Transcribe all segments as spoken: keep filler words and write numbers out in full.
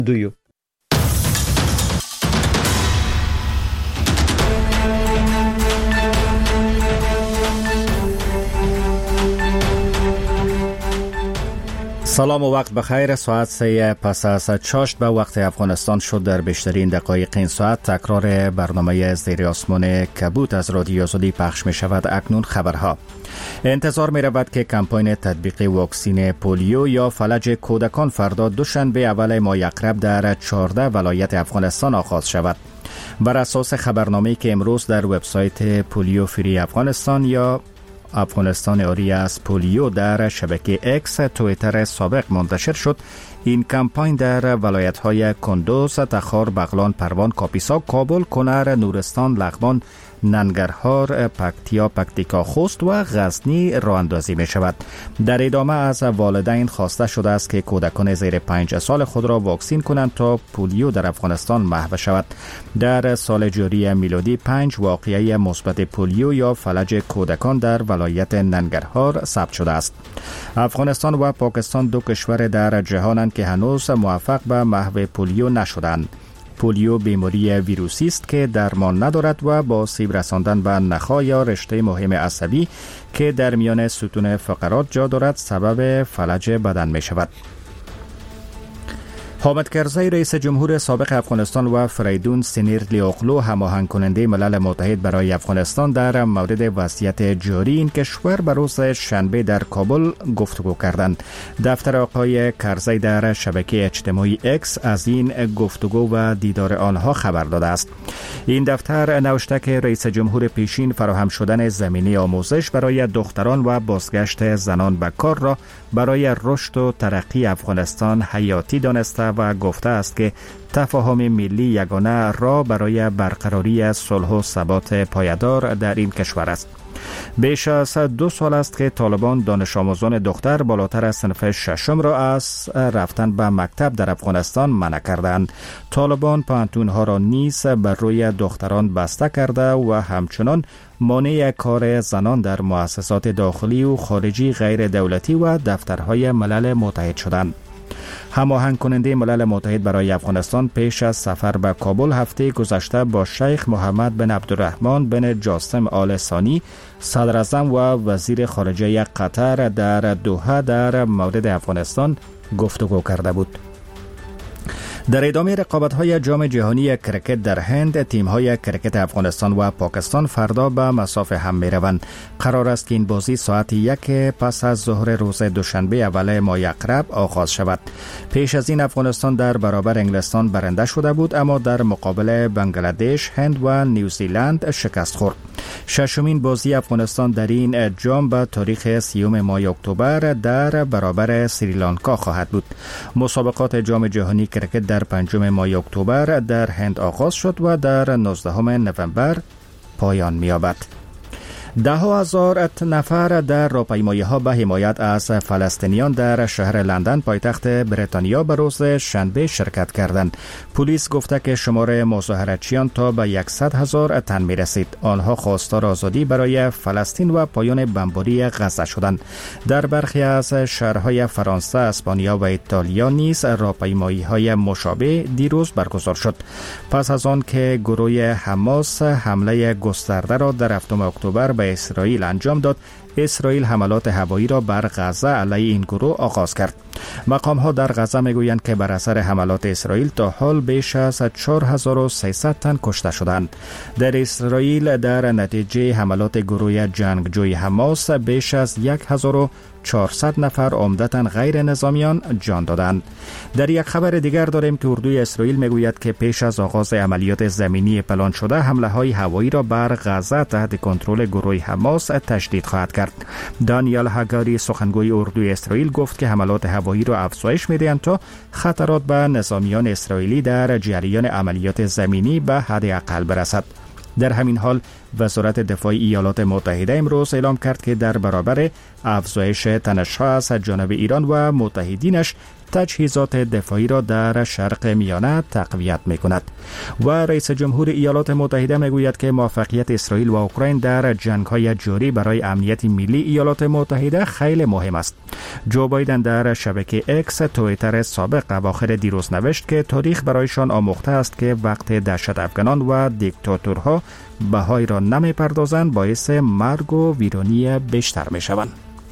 Do you? سلام و وقت بخیر. ساعت سه پس از چاشت به وقت افغانستان شد. در بیشترین دقایق این ساعت تکرار برنامه زیر آسمان کبوت از رادیو آزادی پخش می شود. اکنون خبرها. انتظار می رود که کمپاین تطبیق واکسین پولیو یا فلج کودکان فردا دوشنبه اول ماه یقرب در چهارده ولایت افغانستان آغاز شود. بر اساس خبرنامه‌ای که امروز در وبسایت پولیو فری افغانستان یا افغانستان آری از پولیو در شبکه اکس تویتر سابق منتشر شد، این کمپاین در ولایت‌های کندوز، تخار، بغلان، پروان، کاپیسا، کابل، کنر، نورستان، لغمان، ننگرهار، پکتیا، پکتیکا، خوست و غزنی راه اندازی می شود. در ادامه از والدین خواسته شده است که کودکان زیر پنج سال خود را واکسین کنند تا پولیو در افغانستان محو شود. در سال جاری میلادی پنج واقعه مثبت پولیو یا فلج کودکان در ولایت ننگرهار ثبت شده است. افغانستان و پاکستان دو کشور در جهانند که هنوز موفق به محو پولیو نشدند. پولیو بیماری ویروسی است که درمان ندارد و با سیب رساندن به نخاع یا رشته مهم عصبی که در میان ستون فقرات جا دارد سبب فلج بدن می شود. حامد کرزی رئیس جمهور سابق افغانستان و فریدون سینیرلی-اوغلو هماهنگ کننده ملل متحد برای افغانستان در مورد وضعیت جاری این کشور بر روز شنبه در کابل گفتگو کردند. دفتر آقای کرزی در شبکه اجتماعی اکس از این گفتگو و دیدار آنها خبر داده است. این دفتر نوشته که رئیس جمهور پیشین فراهم شدن زمینه آموزش برای دختران و بازگشت زنان به کار را برای رشد و ترقی افغانستان حیاتی دانسته و گفته است که تفاهم ملی یگانه را برای برقراری صلح و ثبات پایدار در این کشور است. بیش از دو سال است که طالبان دانش آموزان دختر بالاتر از صنف ششم را از رفتن به مکتب در افغانستان منع کردند. طالبان پانتونها را نیز بر روی دختران بسته کرده و همچنان مانع کار زنان در مؤسسات داخلی و خارجی غیر دولتی و دفترهای ملل متحد شدند. هماهنگ کننده ملل متحد برای افغانستان پیش از سفر به کابل هفته گذشته با شیخ محمد بن عبدالرحمن بن جاسم آل ثانی صدر اعظم و وزیر خارجه قطر در دوحه در مورد افغانستان گفتگو کرده بود. در ادامه رقابت‌های جام جهانی کرکت در هند، تیم‌های کرکت افغانستان و پاکستان فردا به مساف هم می‌روند. قرار است که این بازی ساعت یک پس از ظهر روز دوشنبه اول ماه یقرب آغاز شود. پیش از این افغانستان در برابر انگلستان برنده شده بود، اما در مقابل بنگلادش، هند و نیوزیلند شکست خورد. ششمین بازی افغانستان در این جام به تاریخ سیوم ماه اکتبر در برابر سریلانکا خواهد بود. مسابقات جام جهانی کرکت در پنجم ماه اکتبر در هند آغاز شد و در نوزدهم نوامبر پایان می‌یابد. ده هزار نفر در راهپیمایی‌ها به حمایت از فلسطینیان در شهر لندن پایتخت بریتانیا به روز شنبه شرکت کردند. پلیس گفته که شمار مظاهرتچیان تا به صد هزار تن می‌رسید. آنها خواستار آزادی برای فلسطین و پایان بمباری غزه شدند. در برخی از شهرهای فرانسه، اسپانیا و ایتالیا نیز راهپیمایی‌های مشابه دیروز برگزار شد. پس از آن که گروه حماس حمله گسترده را در هفتم اکتبر به اسرائیل انجام داد، اسرائیل حملات هوایی را بر غزه علیه این گروه آغاز کرد. مقام‌ها در غزه میگویند که بر اثر حملات اسرائیل تا حال بیش از چهار هزار و سیصد تن کشته شدند. در اسرائیل در نتیجه حملات گروه جنگجوی حماس بیش از هزار و چهارصد نفر عمدتاً غیر نظامیان جان دادند. در یک خبر دیگر داریم که اردوی اسرائیل میگوید که پیش از آغاز عملیات زمینی پلان شده، حمله‌های هوایی را بر غزه تحت کنترل گروه حماس تشدید خواهد کرد. دانیال هاگاری سخنگوی اردوی اسرائیل گفت که حملات هوایی را افزایش می‌دهند تا خطرات به نظامیان اسرائیلی در جریان عملیات زمینی به حد اقل برسد. در همین حال وزارت دفاع ایالات متحده امروز اعلام کرد که در برابر افزایش تنش‌ها از جانب ایران و متحدینش تجهیزات دفاعی را در شرق میانه تقویت می‌کند. و رئیس جمهور ایالات متحده میگوید که موفقیت اسرائیل و اوکراین در جنگ‌های جاری برای امنیت ملی ایالات متحده خیلی مهم است. جو بایدن در شبکه اکس توییتر سابق اواخر دیروز نوشت که تاریخ برایشان آموخته است که وقت دهشت افغانان و دیکتاتورها بهای را نمی پردازند باعث مرگ و ویرانی بیشتر می شوند.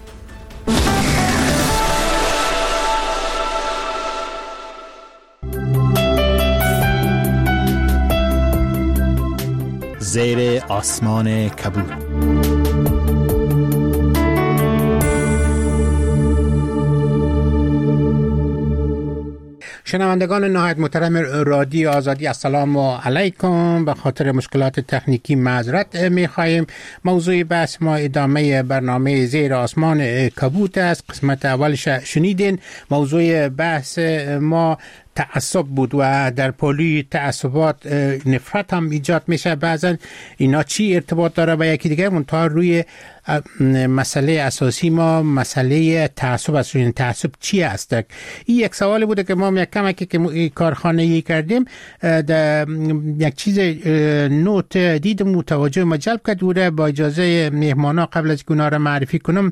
زیر آسمان کبود. شنوندگان نهایت محترم رادیو آزادی، السلام علیکم. به خاطر مشکلات تکنیکی معذرت می‌خواهیم. موضوع بحث ما ادامه برنامه زیر آسمان کبود است. قسمت اولش شنیدین. موضوع بحث ما تعصب بود و در پولی تعصبات نفرت هم ایجاد میشه. بعضا اینا چی ارتباط داره با یکی دیگه؟ منتها روی مسئله اساسی ما مسئله تعصب است. این تعصب چی است؟ این یک سوالی بوده که ما یک کمکی که کارخانه‌ای کردیم در یک چیز نوت دید متوجه ما جلب کرد بوده. با اجازه مهمانا قبل از گناه را معرفی کنم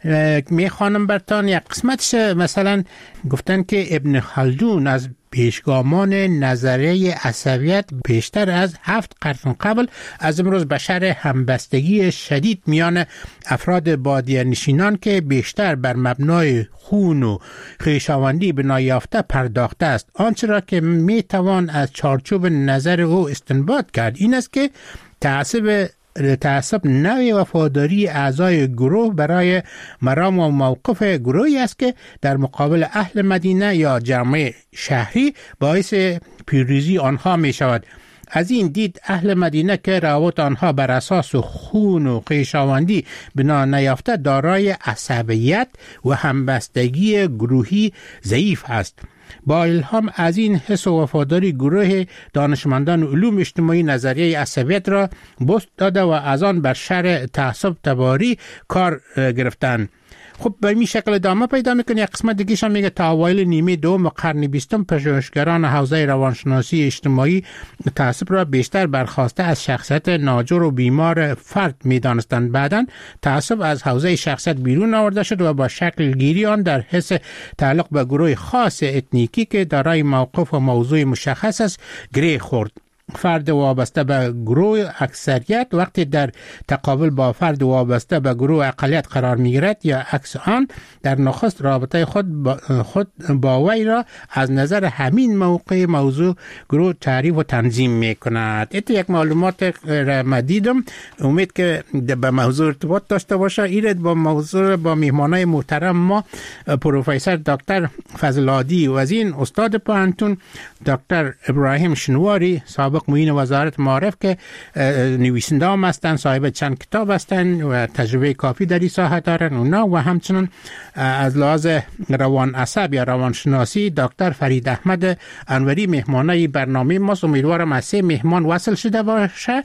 میخوانم برتان. یک قسمتش مثلا گفتن که ابن خلدون از پیشگامان نظریه عصبیت بیشتر از هفت قرن قبل از امروز بشر همبستگی شدید میان افراد بادیه‌نشینان که بیشتر بر مبنای خون و خویشاوندی بنا یافته پرداخته است. آنچه را که می توان از چارچوب نظر او استنباط کرد این است که تعصب تعصب نوع وفاداری اعضای گروه برای مرام و موقف گروهی است که در مقابل اهل مدینه یا جامعه شهری باعث پیروزی آنها می شود. از این دید اهل مدینه که روابط آنها بر اساس خون و خویشاوندی بنا نیافته دارای عصبیت و همبستگی گروهی ضعیف است. با الهام از این حس و وفاداری گروه دانشمندان علوم اجتماعی نظریه عصبیت را بست داده و از آن بر شر تعصب تباری کار گرفتند. خب به این شکل ادامه پیدا میکنه. یک قسمت دیگه شم میگه تا اوایل نیمه دوم قرن بیستم پژوهشگران حوزه روانشناسی اجتماعی تعصب را بیشتر برخواسته از شخصیت ناجور و بیمار فرد میدانستند. بعداً تعصب از حوزه شخصیت بیرون آورده شد و با شکل گیری آن در حس تعلق به گروه خاص اتنیکی که دارای موقف و موضوع مشخص است گره خورد. فرد وابسته به گروه اکثریت وقتی در تقابل با فرد وابسته به گروه اقلیت قرار میگیرد یا عکس آن در نخست رابطه خود با خود با وی را از نظر همین موقع موضوع گروه تعریف و تنظیم میکند. این یک معلومات را دیدم. امید که به موضوع ارتباط داشته باشه. ایرد با موضوع با میهمانای محترم ما پروفسور دکتر فضل عادی وزین استاد پوهنتون، دکتر ابراهیم شنواری سابق معین وزارت معارف که نویسنده هم هستند، صاحب چند کتاب هستند و تجربه کافی در این ساحه دارند اونا، و همچنین از لحاظ روان عصب یا روانشناسی دکتر فرید احمد انوری مهمانای برنامه ماست. امیدوارم از سه مهمان وصل شده باشه.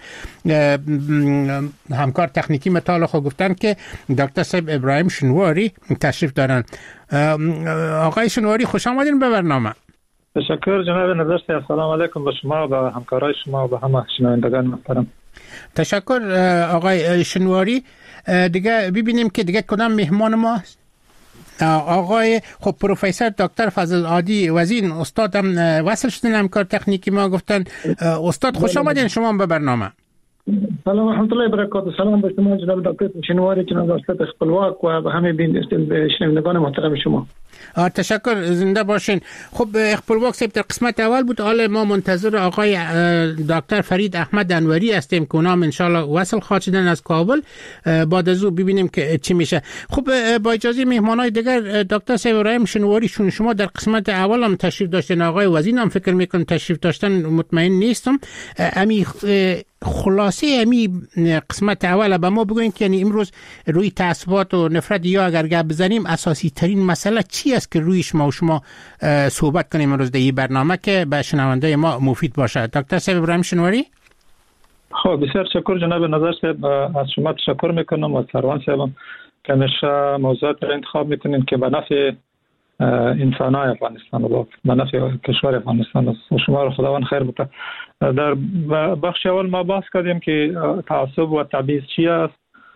همکار تکنیکی مطالعه خود گفتن که دکتر صاحب ابراهیم شنواری تشریف دارن. آقای شنواری خوش آمدین به برنامه. تشکر جناب نظرت. السلام علیکم به شما و همکارای شما و همه شنوندگان محترم. تشکر آقای شنواری. دیگه ببینیم که دیگه کدام مهمان ما آقای خب پروفسور دکتر فضل عادی وزین استادم وصل شدن. همکار تکنیکی ما گفتن استاد خوش آمدین شما به برنامه. سلام و رحمت الله و برکاته. سلام به شما جناب دکتر شنواری، جناب استاد خپلواک و به همه شنوندگان محترم شما. تشکر، زنده باشین. خب خپلواک صاحب در قسمت اول بود. حالا ما منتظر آقای دکتر فرید احمد انوری هستیم که اونام انشالله وصل خواهد شدن از کابل. بعد از او ببینیم که چی میشه. خب با اجازه مهمانای دیگر دکتر صاحب ابراهیم شنواری، شما در قسمت اول هم تشریف داشتین، آقای وزین هم فکر میکنم تشریف داشتن، مطمئن نیستم. امی خلاصه امی قسمت اول به ما بگوین که یعنی امروز روی تعصبات و نفرت یا اگر گپ بزنیم اساسی ترین مسئله چی است که رویش ما و شما صحبت کنیم امروز در این برنامه که به شنونده ما مفید باشه. دکتر صاحب ابراهیم شنواری. خب بسیار تشکر جناب نظر صاحب، از شما تشکر میکنم و سروان صاحبم که همیشه موضوعات را انتخاب میکنین که به نفع انسانای افغانستان و به نفع کشور افغانستان است. شما را خداوند خیر بده. در بخش اول ما بحث کردیم که تعصب و تبعیض چی است،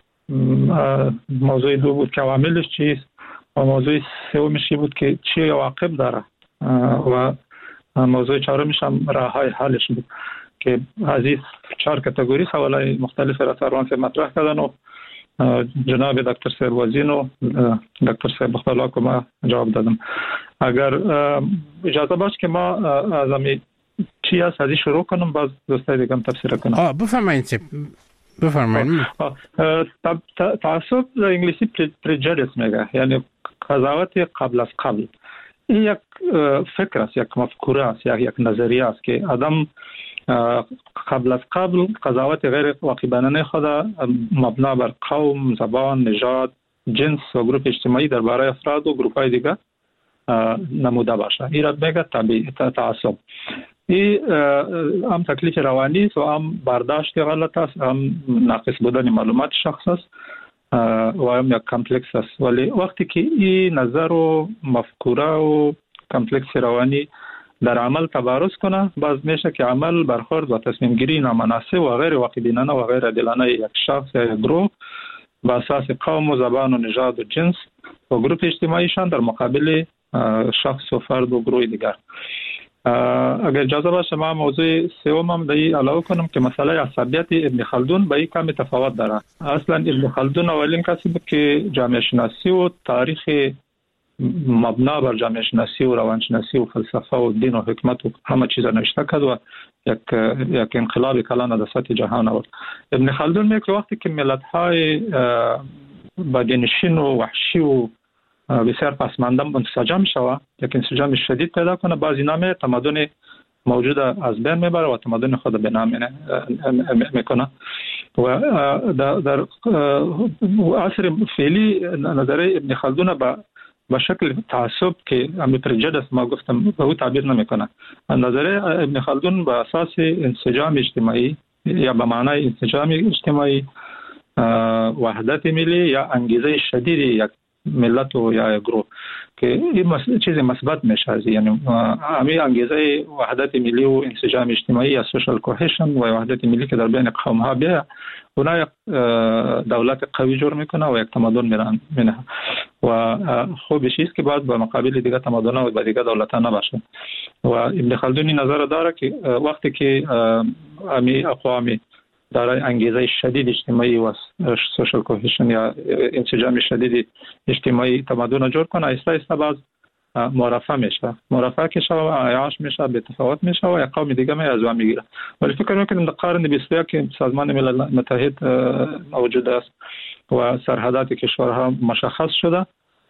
موضوع دو بود که عواملش چیست و موضوع سومش بود که چی عواقب داره و موضوع چهارمش هم راههای حلش بود که از این چهار کاتگوری سوالای مختلف را سروان سے مطرح کردن و جناب دکتر صاحب وزین و دکتر صاحب بختالله که ما جواب دادم. اگر اجازه باشه که ما از امی چی است از این شروع کنم، باز دوستای دیگه هم تفسیر کنم. آه بفرمایید بفرمایید. تعصب در انگلیسی پریجدیس میگه، یعنی قضاوت قبل از قبل. این یک فکر است، یک مفکوره است، یک نظریه است که آدم قبل از قبل قضاوت غیر واقع‌بینانه خود مبنا بر قوم، زبان، نژاد، جنس و گروه اجتماعی درباره افراد و گروه‌های دیگر نموده باشه. این را میگه تعصب. این هم تکلیف روانی است و هم برداشت غلط است، هم ناقص بودن معلومات شخص است و هم یک کامپلکس است. ولی وقتی که این نظر و مفکوره و کامپلکس روانی در عمل تبارز کنه، باز میشه که عمل، برخورد و تصمیم گیری نامناسب و غیر واقع‌بینانه و غیر عادلانه یک شخص یا یک گروه با اساس قوم و زبان و نژاد و جنس و گروه اجتماعیشان در مقابل شخص و فرد و گروه دیگر. اگر اجازه باشه ما موضوع سوم هم دایی علاوه کنم که مسئله عصبیت ابن خلدون به این کمی تفاوت داره. اصلا ابن خلدون اولین کسی بود که جامعه شناسی و تاریخ مبنا بر جامعه شناسی و روانشناسی و فلسفه و دین و حکمت و همه چیز نوشته کرد و یک یک انقلاب کلان در سطح جهان آورد. ابن خلدون میگه وقتی که ملت‌های بدنشین و وحشی و بسیار پسمانده منسجم شود، یک انسجام شدید پیدا کنه، بعضی نام تمدن موجود از بین میبره و تمدن خود به نام میکنه. و در, در عصر فعلی نظریه ابن خلدون با به شکل تعصب که امی پریجدیس ما گفتم به او تعبیر نمیکنه. نظریه ابن خلدون به اساس انسجام اجتماعی یا به معنای انسجام اجتماعی، وحدت ملی یا انگیزه شدید یک ملت و یا گروه که این چیز مثبت میشه، یعنی همین انگیزه وحدت ملی و انسجام اجتماعی یا سوشال کوهیشن و وحدت ملی که در بین قوم ها بیا اونا یک دولت قوی جور میکنه و یک تمدن میرن منه و خوبش است که باید به مقابل دیگه تمدن ها و دیگه دولت ها نباشه. و ابن خلدون نظر داره که وقتی که امی اقوامی دارای انگیزه شدید اجتماعی و سوشال کوهیشن یا انسجام شدید اجتماعی تمدن جور کنه، ایستا ایستا باز مرفع میشه، مرفع که شو عیاش میشه، به تفاوت میشه و یک قوم دیگه می از وام میگیره. ولی فکر میکنم در قرن بیست و یک که سازمان ملل متحد موجود است و سرحدات کشورها مشخص شده،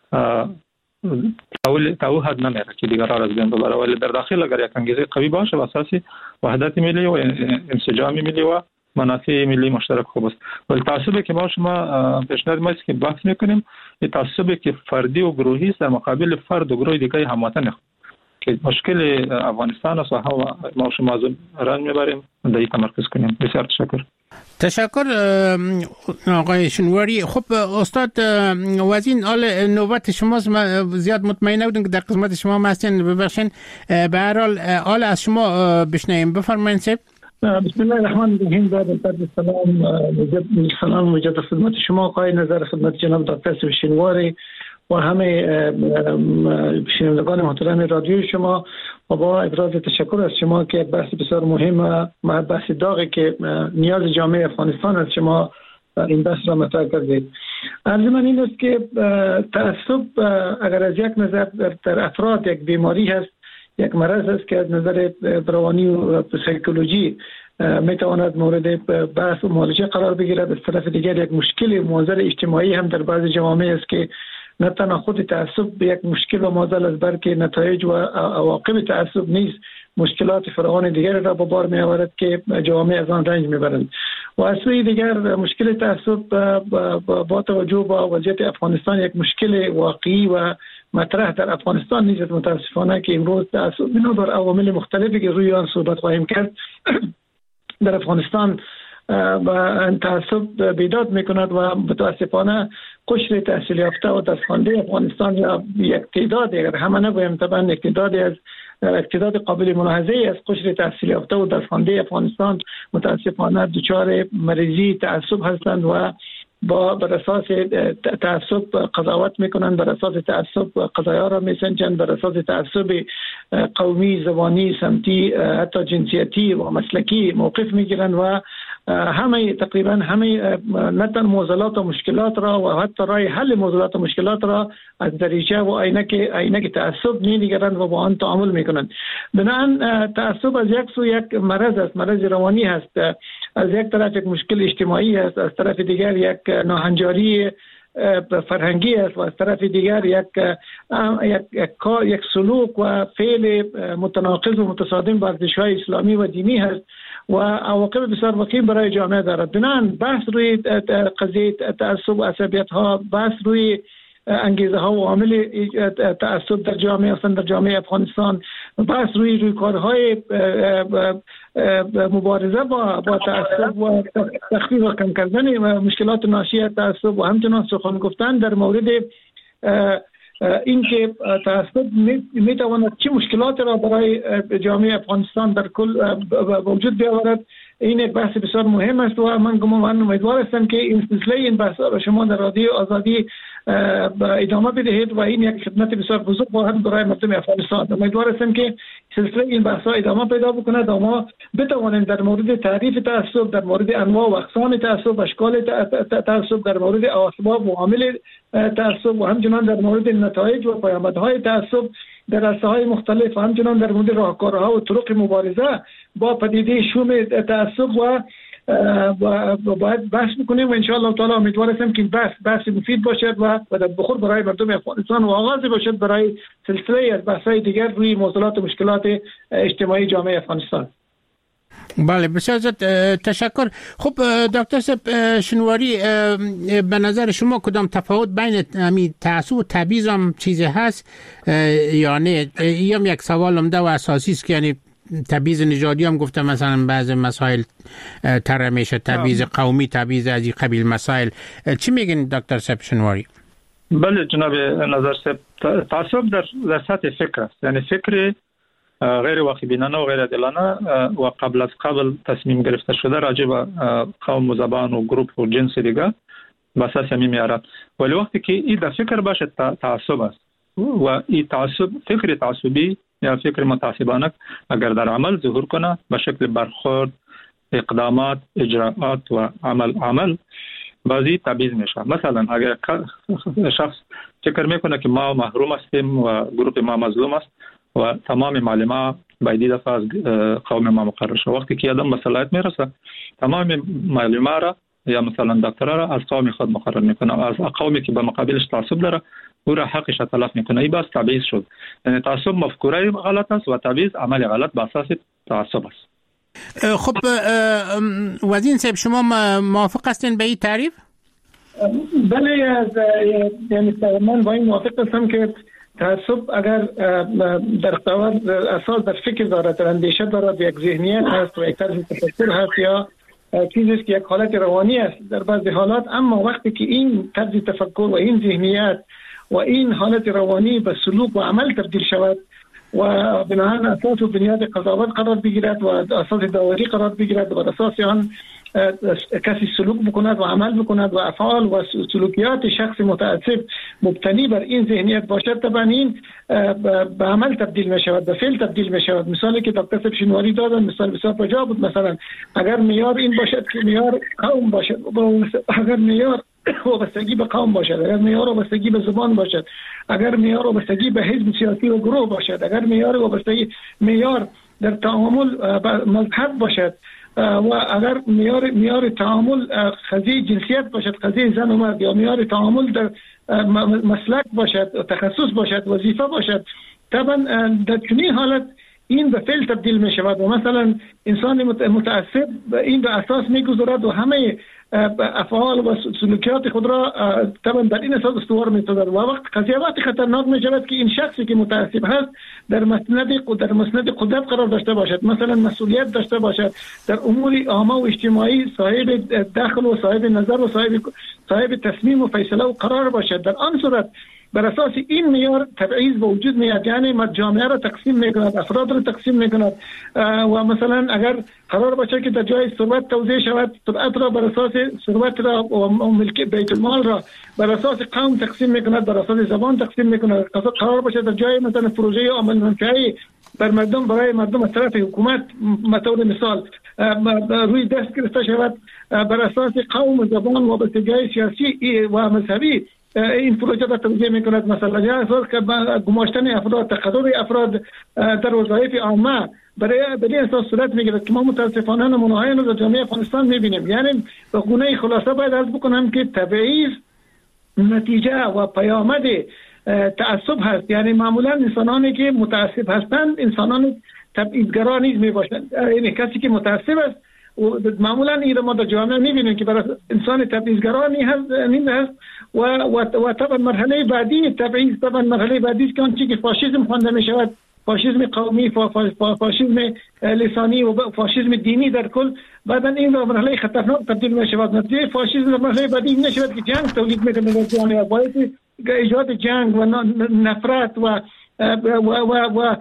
تا او حد نمیره که دیگر را از بین ببره. ولی در داخل اگر یک انگیزه قوی باشه و اساسی وحدت ملی و انسجام ملی و منافع ملی مشترک خوب است. ولی تعصبی که ما شما پیشنهاد ما است که بحث میکنیم، این تعصبی که فردی و گروهی است در مقابل فرد و گروه دیگه هموطن که مشکل افغانستان است و ما شما از رنج میبریم در این تمرکز کنیم. بسیار تشکر. تشکر آقای شنواری. خب استاد وزین، آل نوبت شما زیاد مطمئن نبودم که در قسمت شما هستین، ببخشید. به هر حال آل از شما بشنویم، بفرمایید. سب بسم الله الرحمن الرحیم. بعد از سلام سلام مجدد خدمت شما آقای نظر، خدمت جناب دکتر شنواری و همه شنوندگان محترم رادیو شما و با ابراز تشکر از شما که بحث بسیار مهم و بحث داغی که نیاز جامعه افغانستان از شما این بحث را مطرح کردید. عرض من این است که تعصب اگر از یک نظر در افراد یک بیماری هست، یک مرض است که از نظر روانی و سایکولوژی میتواند مورد بحث و معالجه قرار بگیرد. از طرف دیگر یک مشکل معضل اجتماعی هم در بعض جوامع است که نه تنها خود تعصب یک مشکل و معضل است، بلکه نتایج و عواقب تعصب نیز مشکلات فراوان دیگر را به بار می آورد که جوامع از آن رنج میبرند. و از سوی دیگر مشکل تعصب با توجه با وضعیت افغانستان یک مشکل واقعی و مطرح در افغانستان نیست. متاسفانه که امروز تعصب بنابر عوامل مختلفی که روی آن صحبت خواهیم کرد در افغانستان و تعصب بیداد میکند و متاسفانه قشر تحصیل یافته و دستخوانده افغانستان یا یک تعداد، اگر همه نگویم طبعا یک تعدادی از تعداد قابل ملاحظه از قشر تحصیل یافته و دستخوانده افغانستان متاسفانه دچار مریضی تعصب هستند و با بر اساس تعصب قضاوت میکنند، بر اساس تعصب قضایا را میسنجند، بر اساس تعصب قومی، زبانی، سمتی، حتی جنسیتی و مسلکی موقف میگیرند و همه تقریبا همه نتن معضلات و مشکلات را و حتی رای حل معضلات و مشکلات را از دریچه و عینک عینک تعصب می‌نگرند و با آن تعامل میکنند. بنابراین تعصب از یک سو یک مرض است، مرض روانی هست، از یک طرف یک مشکل اجتماعی است، از طرف دیگر یک ناهنجاری فرهنگی است و از طرف دیگر یک یک یک, یک سلوک و فعل متناقض و متصادم با ارزش‌های اسلامی و دینی است و عواقب بسیار وخیم برای جامعه دارد. بنابراین بحث روی قضیه تعصب و عصبیت ها، بحث روی انگیزه ها و عامل تعصب در جامعه اصلا در جامعه افغانستان، بحث روی روی کارهای مبارزه با با تعصب و تخفیف و کم کردن مشکلات ناشی از تعصب و همچنان سخن گفتن در مورد اینکه تعصب می تواند چه مشکلات را برای جامعه افغانستان در کل وجود بیاورد، این یک بحث بسیار مهم است و من گمان امیدوار هستم که این سلسله این بحث را شما در رادیو آزادی ادامه بدهید و این یک خدمت بسیار بزرگ خواهد برای مردم افغانستان. امیدوار هستم که سلسله این بحث ها ادامه پیدا بکند و ما بتوانیم در مورد تعریف تعصب، در مورد انواع و اقسام تعصب، اشکال تعصب، در مورد اسباب و عوامل تعصب و همچنان در مورد نتایج و پیامدهای تعصب در عرصه‌های مختلف و همچنان در مورد راهکارها و طرق مبارزه با پدیده شوم تعصب و و باید بحث میکنیم و ان شاء الله تعالی امیدوار هستم که این بحث بحث مفید باشد و در بخور برای مردم افغانستان و آغاز باشد برای سلسله از بحث‌های دیگر روی موضوعات و مشکلات اجتماعی جامعه افغانستان. بله بسیار تشکر. خب دکتر شنواری، به نظر شما کدام تفاوت بین همین تعصب و تبعیض هم چیزی هست یا نه؟ این یک سوال عمده و اساسی است که یعنی تبعیض نژادی هم گفتم مثلا بعضی مسائل طرح میشه، تبعیض قومی، تبعیض از این قبیل مسائل. چی میگین دکتر صاحب شنواری؟ بله جناب نظر صاحب، تعصب در در سطح فکر است، یعنی فکر غیر واقع‌بینانه و غیر عادلانه و قبل از قبل تصمیم گرفته شده راجع به قوم و زبان و گروپ و جنس دیگه به اساس همین میارد. ولی وقتی که این در فکر باشه تعصب است و این تعصب فکر تعصبی یا فکر متعصبانه اگر در عمل ظهور کنه به شکل برخورد، اقدامات، اجراءات و عمل عمل بعضی تبعیض میشه. مثلا اگر شخص فکر میکنه که ما محروم هستیم و گروپ ما مظلوم است و تمام معلمان باید دفعه از قوم ما مقرر شد، وقتی که آدم به صلاحیت میرسه تمام معلمان را یا مثلا دکترا را از قوم خود مقرر میکنه، از قومی که به مقابلش تعصب داره او را حقش تلف میکنه. این بس تبعیض شد. یعنی تعصب مفکوره غلط است و تبعیض عمل غلط به اساس تعصب است. خب وزین صاحب شما موافق هستین به این تعریف؟ بله، از یعنی من با این موافق هستم که تعصب اگر در اساس در فکر دارد، در اندیشه دارد، یک ذهنیت هست و یک طرز تفکر هست یا چیزی که یک حالت روانی است در بعضی حالات، اما وقتی که این طرز تفکر و این ذهنیت و این حالت روانی به سلوک و عمل تبدیل شود و بناهن اساس و بنیاد قضاوت قرار بگیرد و اساس داوری قرار بگیرد و اساس آن کسی سلوک بکند و عمل بکند و افعال و سلوکیات شخص متعصب مبتنی بر این ذهنیت باشد، طبعا این به عمل تبدیل می شود، به فعل تبدیل می شود. مثالی که دکتر صاحب شنواری دادن مثال بسیار بجا بود. مثلا اگر معیار این باشد که معیار قوم باشد، اگر معیار وابستگی به قوم باشد، اگر معیار وابستگی به زبان باشد، اگر معیار وابستگی به حزب سیاسی و گروه باشد، اگر معیار وابستگی معیار در تعامل مذهب باشد و اگر معیار معیار تعامل قضیه جنسیت باشد، قضیه زن و مرد، یا معیار تعامل در مسلک باشد، تخصص باشد، وظیفه باشد، طبعا در چنین حالت این به فعل تبدیل می شود و مثلا انسان متعصب این به اساس می گذارد و همه افعال و سلوکیات خود را طبعا بر این اساس استوار می سازد و وقت قضیه وقتی خطرناک می شود که این شخصی که متعصب هست در مسند در مسند قدرت قرار داشته باشد، مثلا مسئولیت داشته باشد در امور عامه و اجتماعی، صاحب دخل و صاحب نظر و صاحب صاحب تصمیم و فیصله و قرار باشد. در آن صورت بر اساس این معیار تبعیض به وجود میاد، یعنی جامعه را تقسیم میکند، افراد را تقسیم میکند و مثلا اگر قرار باشه که در جای ثروت توزیع شود، ثروت را بر اساس ثروت را و ملک بیت المال را بر اساس قوم تقسیم میکند، بر اساس زبان تقسیم میکند. قرار باشه در جای مثلا پروژه عمل منفعی بر مردم برای مردم از طرف حکومت مطور مثال روی دست گرفته شود بر اساس قوم و زبان و بستگی سیاسی و مذهبی این پروژه را توزیع میکند، مثلا یا اساس که گماشتن افراد، تقرر افراد در وظایف عامه برای برای اساس صورت میگیرد که ما متاسفانه نمونه‌های در جامعه افغانستان میبینیم. یعنی به گونه خلاصه باید عرض بکنم که تبعیض نتیجه و پیامد تعصب هست. یعنی معمولا انسانانی که متعصب هستند انسانان تبعیض‌گرا نیز میباشند. یعنی کسی که متعصب است و معمولا این ما در جامعه میبینیم که برای انسان تبعیض‌گرا نیم هست و و طبعا مرحله بعدی تبعیض طبعا مرحله بعدی است که آنچه که فاشیسم خوانده می شود، فاشیسم قومی، فاشیسم لسانی و فاشیسم دینی در کل، بعدا این مرحله خطرناک تبدیل می شود. نتیجه فاشیسم مرحله بعدی می شود که جنگ تولید میکنه در جامعه، باعث ایجاد جنگ و نفرت و و و و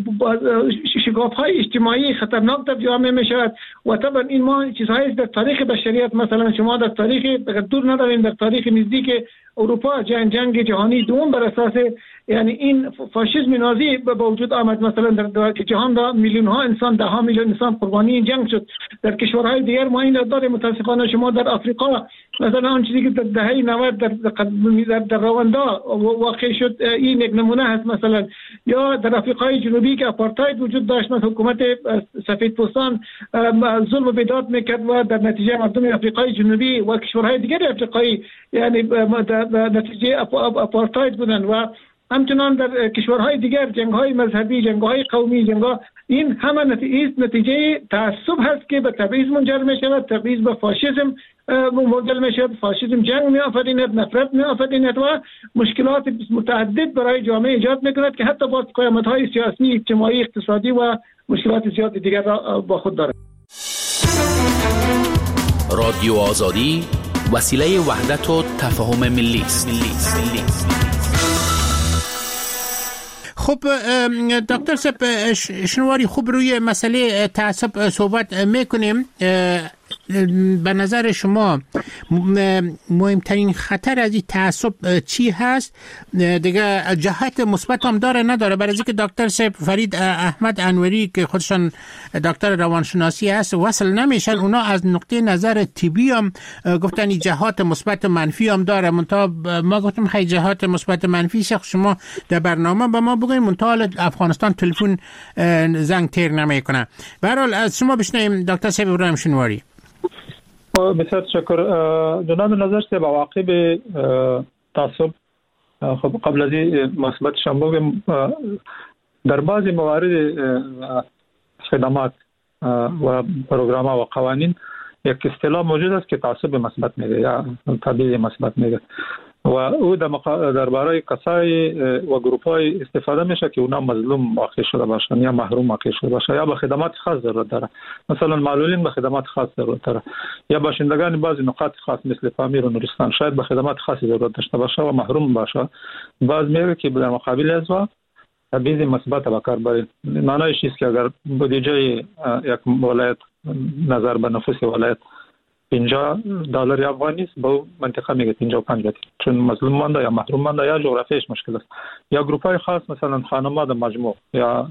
شگاف‌های اجتماعی خطرناک در جامعه می شود. و طبعا این ما چیزهایی در تاریخ بشریت، مثلا شما در تاریخ دور نداریم در تاریخ نزدیک اروپا جنگ جنگ جهانی دوم بر اساس یعنی این فاشیسم نازی به وجود آمد، مثلا در جهان دا میلیون ها انسان، ده ها میلیون انسان قربانی این جنگ شد. در کشورهای دیگر ما این داره، متاسفانه شما در آفریقا مثلا آن چیزی که در دهه نود در در, در رواندا واقع شد این یک نمونه هست. مثلا یا در آفریقای جنوبی که آپارتاید وجود داشت، مثلا حکومت سفیدپوستان ظلم و بیداد میکرد و در نتیجه مردم آفریقای جنوبی و کشورهای دیگر آفریقایی یعنی در نتیجه آپارتاید بودن. و همچنان در کشورهای دیگر جنگ‌های مذهبی، جنگ‌های قومی، جنگ‌ها این همه نتیجه نتیجه تعصب هست که به تبعیض منجر می‌شود، تبعیض به فاشیسم منجر می‌شود، فاشیسم جنگ می‌آفریند، نفرت می‌آفریند و مشکلات متعدد برای جامعه ایجاد می‌کند که حتی با قیامت‌های سیاسی، اجتماعی، اقتصادی و مشکلات زیاد دیگر را با خود دارد. رادیو آزادی وسیله وحدت و تفاهم ملی است. خب دکتر صاحب شنواری، خوب روی مسئله تعصب صحبت میکنیم. به نظر شما مهمترین خطر از این تعصب چی هست؟ دیگه جهت مثبت هم داره نداره؟ برای اینکه دکتر صاحب فرید احمد انوری که خودشان دکتر روانشناسی هست وصل نمیشن، اونا از نقطه نظر طبی هم گفتن جهات مثبت منفی هم داره. منتها ما گفتم خیلی جهات مثبت منفی شخص شما در برنامه با ما بگوین، منتها افغانستان تلفن زنگ تیر نمیکنه. به هر حال از شما بشنویم دکتر صاحب ابراهیم شنواری. بسیار تشکر جناب نظر سے بواقب تعصب. خب قبل از این مثبت شم بگم در بعضی موارد خدمات و پروگرام و قوانین یک اصطلاح موجود است که تعصب مثبت میگه یا تبعیض مثبت میگه و او در برای کسای و گروپ‌های استفاده میشه که اونا مظلوم واقع شده باشن یا محروم واقع شده باشن یا به خدمات خاص ضرورت داره. مثلا معلولین به خدمات خاص ضرورت داره یا باشندگان بعضی نقاط خاص مثل پامیر و نورستان شاید به خدمات خاصی ضرورت داشته باشه و محروم باشه. باز میگه که در مقابل از و تبعیض مثبت به کار برید. معنیش است که اگر بودجه یک ولایت نظر به نفوس ولایت پنجاه دلار افغانی است، به منطقه میگه پنجاه و پنج لاتر، چون مظلوم مانده یا محروم مانده یا جغرافیش مشکل است یا گروپ‌های خاص مثلا خانم‌ها در مجموع یا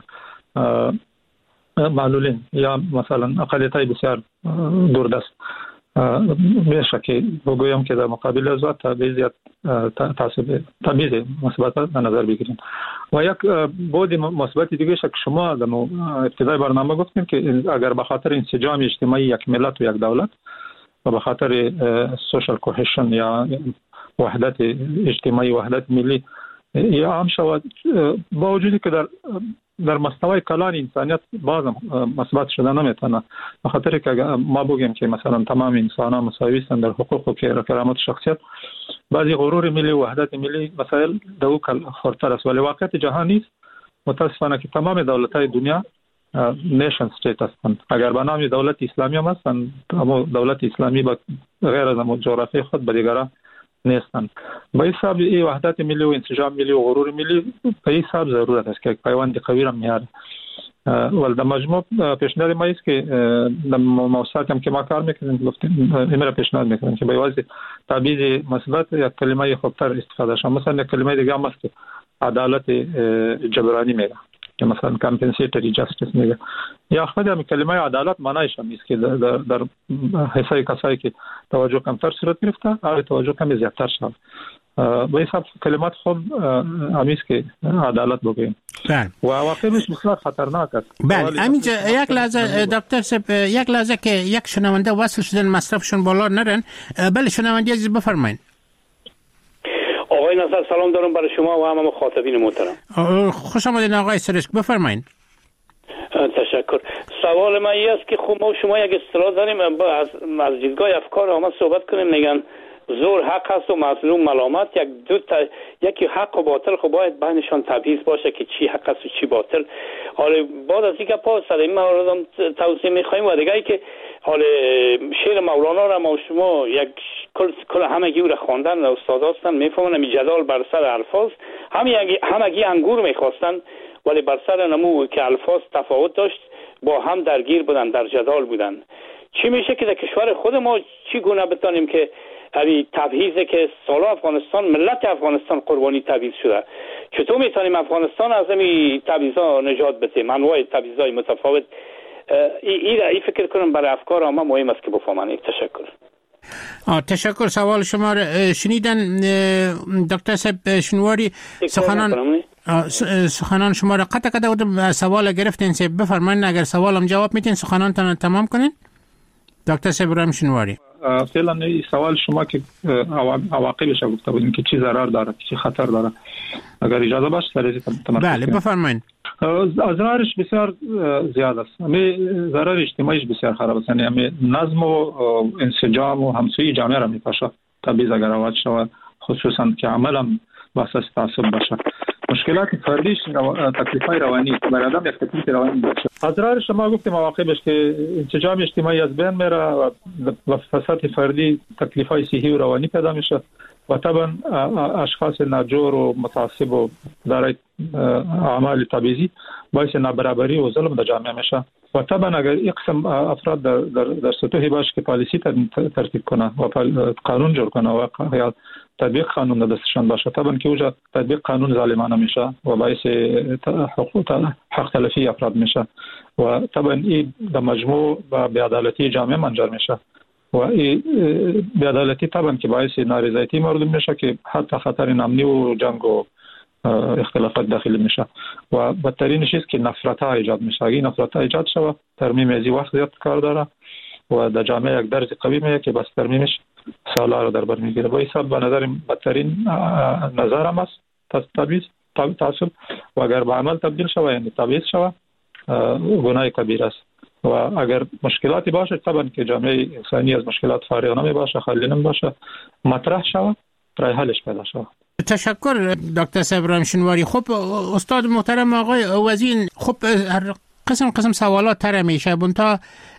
معلولین یا مثلا اقلیت‌های بسیار دوردست میشه که بگویم که در مقابل از وقت تبعیض تعصب تبعیض مثبت به نظر بگیریم. و یک بود مثبت دیگه که شما در ابتدای برنامه گفتیم که اگر به خاطر انسجام اجتماعی یک ملت و یک دولت و به خاطر سوشال کوهیشن یا وحدت اجتماعی، وحدت ملی یا عام شود، با وجودی که در در مستوای کلان انسانیت بازم مثبت شده نمیتونه، به خاطر که ما بگیم که مثلا تمام انسان ها مساوی هستند در حقوق و کرامت شخصیت، بعضی غرور ملی و وحدت ملی مسائل دو کل خورتر است، ولی واقعیت جهان نیست. متاسفانه که تمام دولت‌های دنیا نیشن استیت هستند. اگر به نام دولت اسلامی هم هستند، اما دولت اسلامی با غیر از جغرافی خود به دیگران نیستند. به حساب این وحدت ملی و انسجام ملی و غرور ملی به حساب ضرورت است که پیوند قوی را میاره. ول در مجموع پیشنهاد ما است که در موضوعات هم که ما کار میکنیم گفتیم امر پیشنهاد میکنیم که به واسه تعبیر مثبت یا کلمه خوبتر استفاده شه. مثلا کلمه دیگه هم است که عدالت جبرانی میگه، که مثلا کامپنسیتری جاستیس میگه، یا خود هم کلمه عدالت معنیش هم است که در در حسای کسایی که توجه کمتر صورت گرفته آره توجه کم زیادتر شد. به حساب کلمات خوب همیست که عدالت بگیم. بله. و واقعیش بسیار خطرناک است. بله. همینجا یک لحظه دکتر صاحب، یک لحظه که یک شنونده وصل شدن مصرفشون بالا نرن. بله شنونده عزیز بفرمایید. آقای نصر سلام دارم برای شما و همه مخاطبین محترم. خوش آمدید آقای سرشک، بفرمایید. تشکر. سوال من این است که خب ما شما یک اصطلاح داریم از از دیدگاه افکار آمد صحبت کنیم، میگن زور حق هست و مظلوم ملامت. یک دو تا یکی حق و باطل خب باید بینشان تمیز باشه که چی حق است و چی باطل. حالا بعد از اینکه پاس سر این موردم توضیح می‌خوایم و دیگه ای که حالا شعر مولانا را ما شما یک کل کل همگی رو خواندن استاد هستن میفهمن می جدال بر سر الفاظ همگی همگی انگور میخواستن، ولی بر سر نمو که الفاظ تفاوت داشت با هم درگیر بودن، در جدال بودن. چی میشه که در کشور خود ما چی گونه بتونیم که همین تبعیضی که سال افغانستان ملت افغانستان قربانی تبعیض شده، چطور میتونیم افغانستان از این تبعیضا نجات بدیم؟ انواع تبعیضای متفاوت این ای فکر کنم برای افکار عامه مهم است که بفهمن. تشکر. آه تشکر. سوال شما را شنیدن دکتر صاحب شنواری. سخنان سخنان شما را قطع قطع بودم، سوال گرفتین صاحب بفرمایید، اگر سوالم جواب میتین سخنانتان تمام کنین. دکتر صاحب رام شنواری فعلا این سوال شما که عواقبش گفته بودین که چی ضرر داره چی خطر داره، اگر اجازه باشه سریع تمرکز. بله بفرمایید. ضررش بسیار زیاد است. می ضرر اجتماعیش بسیار خراب است، یعنی نظم و انسجام و همسویی جامعه را میپاشه. تبعیض اگر رواج شود خصوصا که عملا بحث تعصب باشه، مشکلات فردیش تکلیفای روانی برای آدم یک تکلیف روانی باشه. اضرارش ما گفتیم عواقبش که انسجام اجتماعی از بین میره و فساد فردی تکلیفای صحی و روانی پیدا میشه و طبعا اشخاص ناجور و متعصب و دارای اعمال تبعیضی باعث نابرابری و ظلم در جامعه میشه. و طبعا اگر یک قسم افراد در در, در سطوحی باشه که پالیسی ترتیب کنه و قانون جور کنه و یا تطبیق قانون در دستشان باشه، طبعا که اوجا تطبیق قانون ظالمانه میشه و باعث حقوق حق تلفی افراد میشه و طبعا این در مجموع با بی‌عدالتی جامعه منجر میشه و این بی‌عدالتی طبعا که باعث نارضایتی مردم میشه که حتی خطر امنی و جنگ و اختلافات داخلی میشه و بدترین چیز که نفرت ها ایجاد میشه. اگه نفرت ها ایجاد شود ترمیم ازی وقت زیاد کار داره و در جامعه یک درز قوی میه که بس ترمیمش سالا رو در بر میگیره. با حساب به نظرم بدترین نظرم است تبعیض تعصب و اگر به عمل تبدیل شود یعنی تبعیض شود گناه کبیر است و اگر مشکلاتی باشه طبعا که جامعه انسانی از مشکلات فارغ نمی باشه، خالی نمی باشه، مطرح شود راه حلش پیدا شود. تشکر دکتر صاحب رام شنواری. خب استاد محترم آقای وزیر، خب قسم قسم سوالات تر میشه بونتا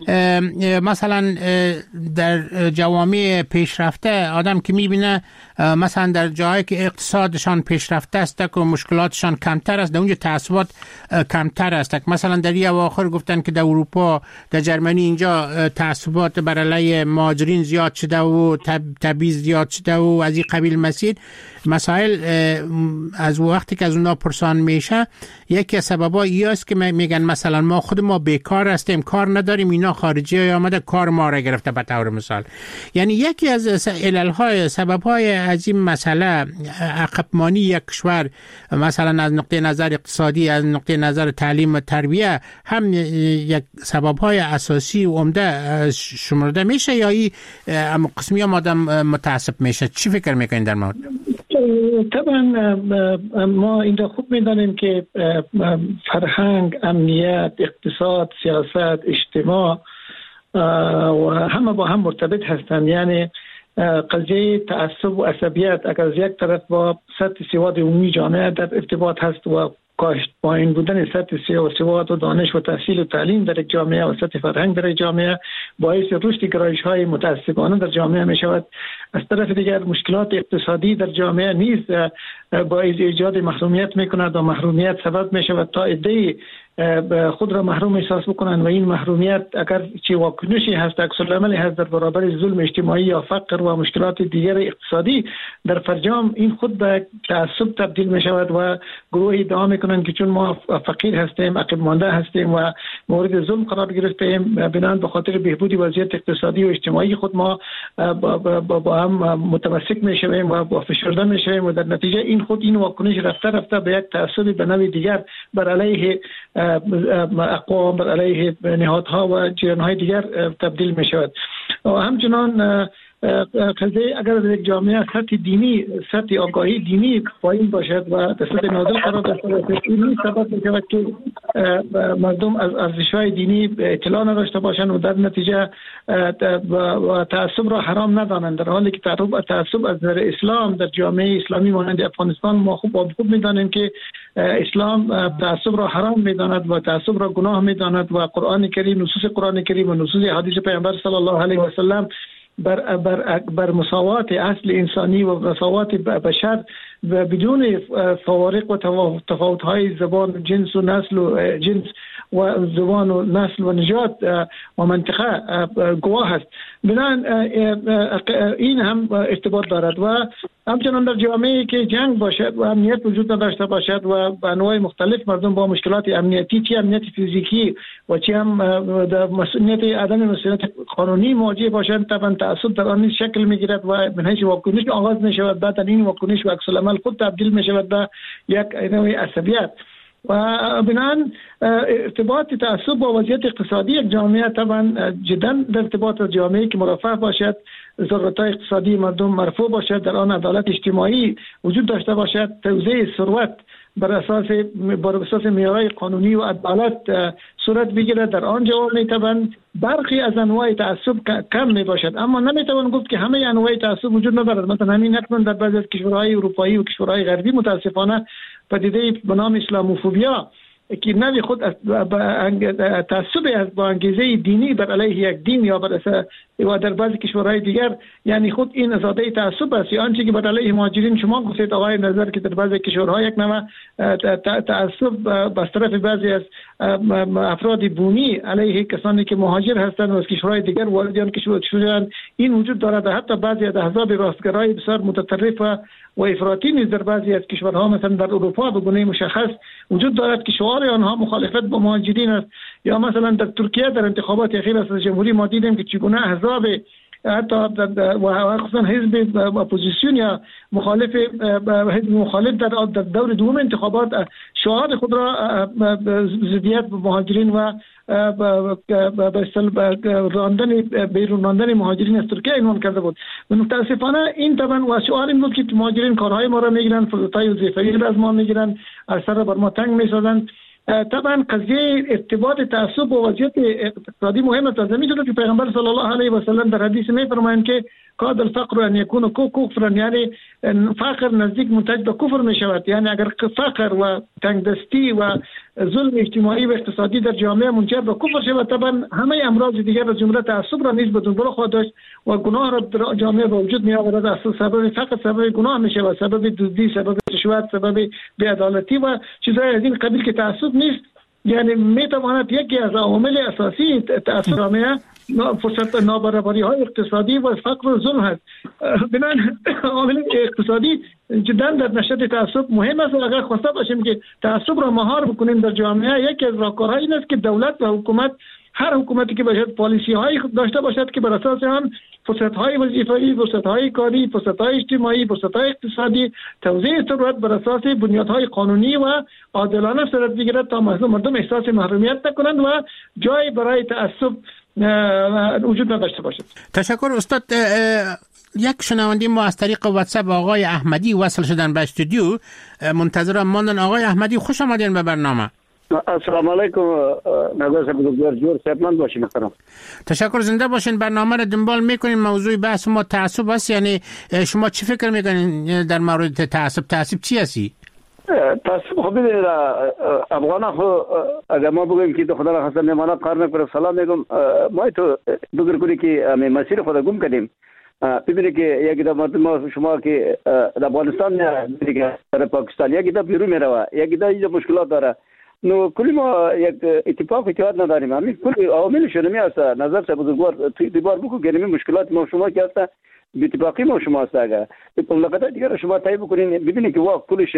مثلا در جوامع پیشرفته آدم که میبینه مثلا در جایی که اقتصادشان پیشرفته است و مشکلاتشان کمتر است، در اونجا تعصبات کمتر است. مثلا در این اواخر گفتن که در اروپا در جرمنی اینجا تعصبات بر علیه مهاجرین زیاد شده و تبعیض زیاد شده و از این قبیل مسائل مسائل از وقتی که از اونها پرسان میشه یکی از سببا این است که میگن مثلا ما خود ما بیکار هستیم، کار نداریم، اینا خارجی ها آمده کار ما را گرفته به طور مثال. یعنی یکی از عللهای سببهای از این مسئله عقبمانی یک کشور مثلا از نقطه نظر اقتصادی، از نقطه نظر تعلیم و تربیت هم یک سببهای اساسی و عمده شمرده میشه یا این قسمی هم آدم متعصب میشه؟ چی فکر میکنین در مورد؟ طبعا ما این را خوب می‌دانیم که فرهنگ، امنیت، اقتصاد، سیاست، اجتماع و همه با هم مرتبط هستند. یعنی قضیه تعصب و عصبیت اگر از یک طرف با سطح سواد عمومی جامعه در ارتباط هست و کاهش پایین بودن سطح سواد و دانش و تحصیل و تعلیم در جامعه و سطح فرهنگ در جامعه باعث رشد گرایش های متعصبانه در جامعه می شود. از طرف دیگر مشکلات اقتصادی در جامعه نیز باعث ایجاد محرومیت می کند و محرومیت سبب می شود تا عده‌ای خود را محروم احساس بکنند و این محرومیت اگر چه واکنشی هست، عکس‌العملی هست در برابر ظلم اجتماعی یا فقر و مشکلات دیگر اقتصادی در فرجام، این خود به تعصب تبدیل می شود و گروهی ادعا می کنند که چون ما فقیر هستیم، عقب مانده هستیم و مورد ظلم قرار گرفتیم، بنابراین به خاطر بهبود وضعیت اقتصادی و اجتماعی خود ما با, با, با, با هم متمسک می شویم و با فشرده می شویم و در نتیجه این خود این واکنش رفته رفته به یک تعصب به نوع دیگر بر علیه اقوام، بر علیه نهادها و جریان‌های دیگر تبدیل می شود. و همچنان قضیه اگر در یک جامعه سطح دینی، سطح آگاهی دینی پایین باشد و در سطح نازل قرار داشته باشد، این سبب می شود که مردم از ارزش‌های دینی اطلاع نداشته باشند و در نتیجه و تعصب را حرام ندانند، در حالی که تعصب از نظر اسلام در جامعه اسلامی مانند افغانستان ما خوب خوب می‌دانیم که اسلام تعصب را حرام می‌داند و تعصب را گناه می‌داند و قرآن کریم، نصوص قرآن کریم و نصوص حدیث پیامبر صلی الله علیه و سلم بر بر بر مساوات اصل انسانی و مساوات بشر و بدون فوارق و تفاوت‌های زبان، جنس و نسل و جنس و زبان و نسل و نژاد و منطقه گواه است. بنابراین این هم ارتباط دارد و همچنان در جامعه‌ای که جنگ باشد و امنیت وجود نداشته باشد و به انواع مختلف مردم با مشکلات امنیتی، چه امنیت فیزیکی و چه هم در مسئولیت عدم مسئولیت قانونی مواجه باشند، طبعا تعصب در آن شکل میگیرد و من حیث واکنش آغاز می شود، بعد این واکنش و عکس العمل خود تبدیل می شود به یک نوع عصبیت و بنان ارتباط تعصب با وضعیت اقتصادی یک جامعه طبعا جدا در ارتباط جامعه که مرفه باشد، ضرورت‌های اقتصادی مردم مرفوع باشد، در آن عدالت اجتماعی وجود داشته باشد، توزیع ثروت بر اساس بر اساس معیارهای قانونی و عدالت صورت بگیرد، در آن جواب میتوان برخی از انواع تعصب کم می باشد، اما نمیتوان گفت که همه انواع تعصب وجود ندارد. مثلا همین اکنون در بعضی از کشورهای اروپایی و کشورهای غربی متاسفانه پدیده به نام اسلاموفوبیا که نوی خود تعصب از با انگیزه دینی بر علیه یک دین یا بر و در بعضی کشورهای دیگر، یعنی خود این ازاده تعصب است. یا آنچه که بر علیه مهاجرین شما گفتید آقای نظر که در بعضی کشورها یک نوع تعصب از طرف بعضی از افراد بومی علیه کسانی که مهاجر هستند و از کشورهای دیگر واردیان کشور شدند این وجود دارد. حتی بعضی از احزاب راستگرای بسیار متطرف و و افراطی نیز در بعضی از کشورها مثلا در اروپا به گونه مشخص وجود دارد که شعار آنها مخالفت با مهاجرین است. یا مثلا در ترکیه در انتخابات اخیر ریاست جمهوری ما دیدیم که چگونه احزاب حتی و خصوصا حزب اپوزیسیون یا مخالف حزب مخالف در دور دوم انتخابات شعار خود را ضدیت به مهاجرین و به راندن بیرون راندن مهاجرین از ترکیه عنوان کرده بود. متاسفانه این طبعا و شعار این بود که مهاجرین کارهای ما را میگیرن، فرصت‌های وظیفه‌ای را از ما میگیرن، از سر بر ما تنگ میسازن. طبعا قضیه ارتباط تعصب و وضعیت اقتصادی مهم است. زمین شده که پیغمبر صلی الله علیه و سلم در حدیث میفرمایند که کاد الفقر ان یکون کفرا، یعنی فقر نزدیک منتج به کفر می شود. یعنی اگر فقر و تنگدستی و ظلم اجتماعی و اقتصادی در جامعه منجر به کفر شود، طبعا همه امراض دیگر از جمله تعصب را نیز به دنبال خواهد داشت و گناه را در جامعه به وجود می آورد. اصل سبب فقر سبب گناه می شود، سبب دزدی، سبب رشوت، سبب بی‌عدالتی و چیزهای از این قبیل که تعصب نیست. یعنی می تواند یکی از عوامل اساسی تأثیر جامعه فرصت نابرابری های اقتصادی و فقر و ظلم هست. بنابراین عامل اقتصادی جدا در نشد تعصب مهم است. اگر خواسته باشیم که تعصب را مهار بکنیم در جامعه، یکی از راهکارها این است که دولت و حکومت، هر حکومتی که باشد، پالیسی هایی داشته باشد که بر اساس آن فرصت های وظیفه‌ای، فرصت های کاری، فرصت های اجتماعی، فرصت های اقتصادی، توزیع ثروت بر اساس بنیادهای قانونی و عادلانه صورت بگیرد تا مردم احساس محرومیت نکنند و جای برای تعصب وجود نداشته باشد. تشکر استاد. یک شنونده ما از طریق واتساپ آقای احمدی وصل شدن به استودیو، منتظرم ماندن. آقای احمدی خوش آمدین به برنامه. السلام علیکم. نگاه صاحب دکتر جور صحتمند باشین محترم. تشکر، زنده باشین. برنامه را دنبال میکنین. موضوع بحث ما تعصب است، یعنی شما چی فکر میکنین در مورد تعصب؟ تعصب چی هستی؟ تعصب خب ببینید افغان ها اگر ما بگویم که خدا را خواستن نمانت قرار میکنه سلام میگم، ما تو بگیر کنی که مسیر خدا گم کردیم. ببینید که یکی در مردم شما که در افغانستان دیگه در پاکستان یکی در بیرون میروه، یکی در اینجا مشکلات داره. نو کلی ما یک اتفاق اتحاد نداریم. همین کلی عواملش نمی است. نظر سه بزرگوار توی دیوار بگو که نمی مشکلات ما شما که هست اتفاقی ما شما است. اگر مملکت دیگر شما تایید بکنین ببینید که وا کلش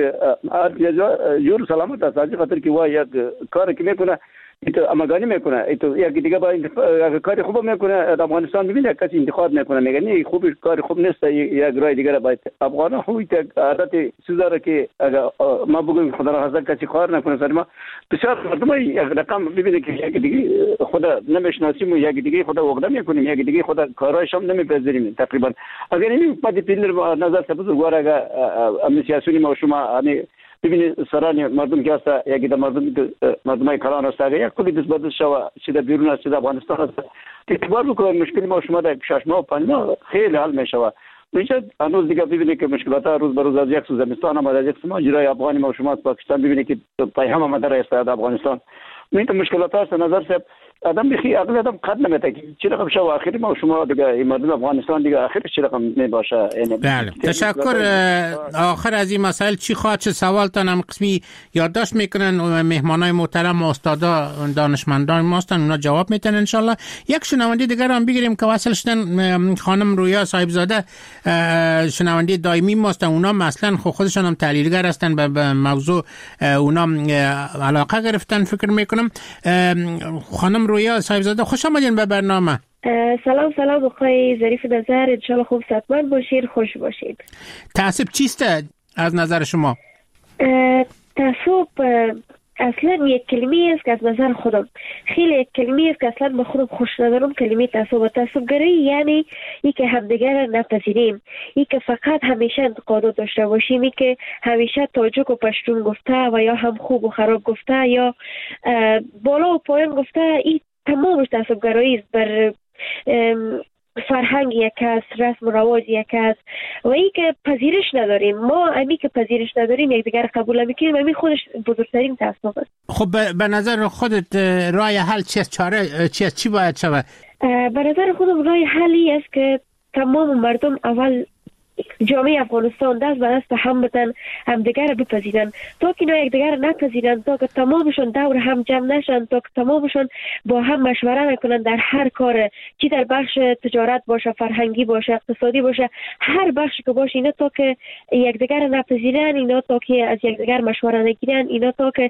جور سلامت است. از خاطر که وا یک کاری که میکنه ایتو امگانی میکنه، ایتو یک دیگه با کاری خوب میکنه. در افغانستان ببینید کسی انتخاب میکنه میگه نه خوب کاری خوب نیست، یک رای دیگه باید افغان ها یک عادت سوزاره که اگر ما بگویم خدا را حاضر کسی کار نکنه سر ما بسیار مردم یک رقم ببینید که یک دیگه خدا نمیشناسیم و یک دیگه خدا وقت میکنیم، یک دیگه خدا کارایش هم نمیپذیریم تقریبا. اگر این پدی پیلر نظر سه بزرگوار اگر ام سیاسیونی ما شما ببینید سران مردم که هست یکی در مردم مردمای کلان هست اگر یک کلی دست بدست شوه چه در بیرون هست چه در افغانستان هست اعتبار بکنه مشکل ما شما در شش ماه و پنج ماه خیلی حل می شوه. میشه هنوز دیگه ببینید که مشکلات ها روز به روز از یک سو زمستان هم از یک سو ماجرای افغانی ما شما پاکستان ببینید که پیام هم در است در افغانستان. این مشکلات هست نظر سب آدم بخی عقل آدم قد نمیته که چی رقم شو آخری ما شما دیگه مردم افغانستان دیگه آخرش چی رقم میباشه. بله تشکر. آخر از این مسائل چی خواهد چه سوالتان هم قسمی یادداشت میکنن و مهمانای محترم و استادا دانشمندان ما هستن اونا جواب میتن ان شاء الله. یک شنونده دیگر هم بگیریم که وصل شدن، خانم رویا صاحب زاده شنونده دائمی ما هستن. اونا مثلا خودشون هم تحلیلگر هستن به موضوع، اونا علاقه گرفتن فکر میکنم. خانم رویا صاحبزاده خوش آمدین به برنامه. سلام سلام آقای ظریف نظر، انشالله خوب صحتمند باشید، خوش باشید. تعصب چیست از نظر شما؟ تعصب اصلا یک کلمه است که از نظر خودم خیلی یک کلمه است که اصلا به خودم خوش ندارم. کلمه تعصب و تعصبگری یعنی ای که همدیگر را نپذیریم، ای که فقط همیشه انتقادات داشته باشیم، ای که همیشه تاجک و پشتون گفته و یا هم خوب و خراب گفته یا بالا و پایین گفته، این تمامش تعصبگرایی است بر فرهنگ یک است، رسم و رواج یک است و این که پذیرش نداریم. ما امی که پذیرش نداریم یک دیگر قبول نمیکنیم، امی خودش بزرگترین تعصب است. خب به نظر خودت راه حل چی است؟ چاره چی است؟ چی باید شود؟ به نظر خودم راه حلی است که تمام مردم اول جامعه افغانستان دست به دست هم بدن، همدیگر بپذیرن. تا که اینا یکدیگر نپذیرن، تا که تمامشون دور هم جمع نشن، تا که تمامشون با هم مشوره نکنن در هر کار، چی در بخش تجارت باشه، فرهنگی باشه، اقتصادی باشه، هر بخشی که باشه، اینا تا که یکدیگر نپذیرن، اینا تا که از یکدیگر مشوره نگیرن، اینا تا که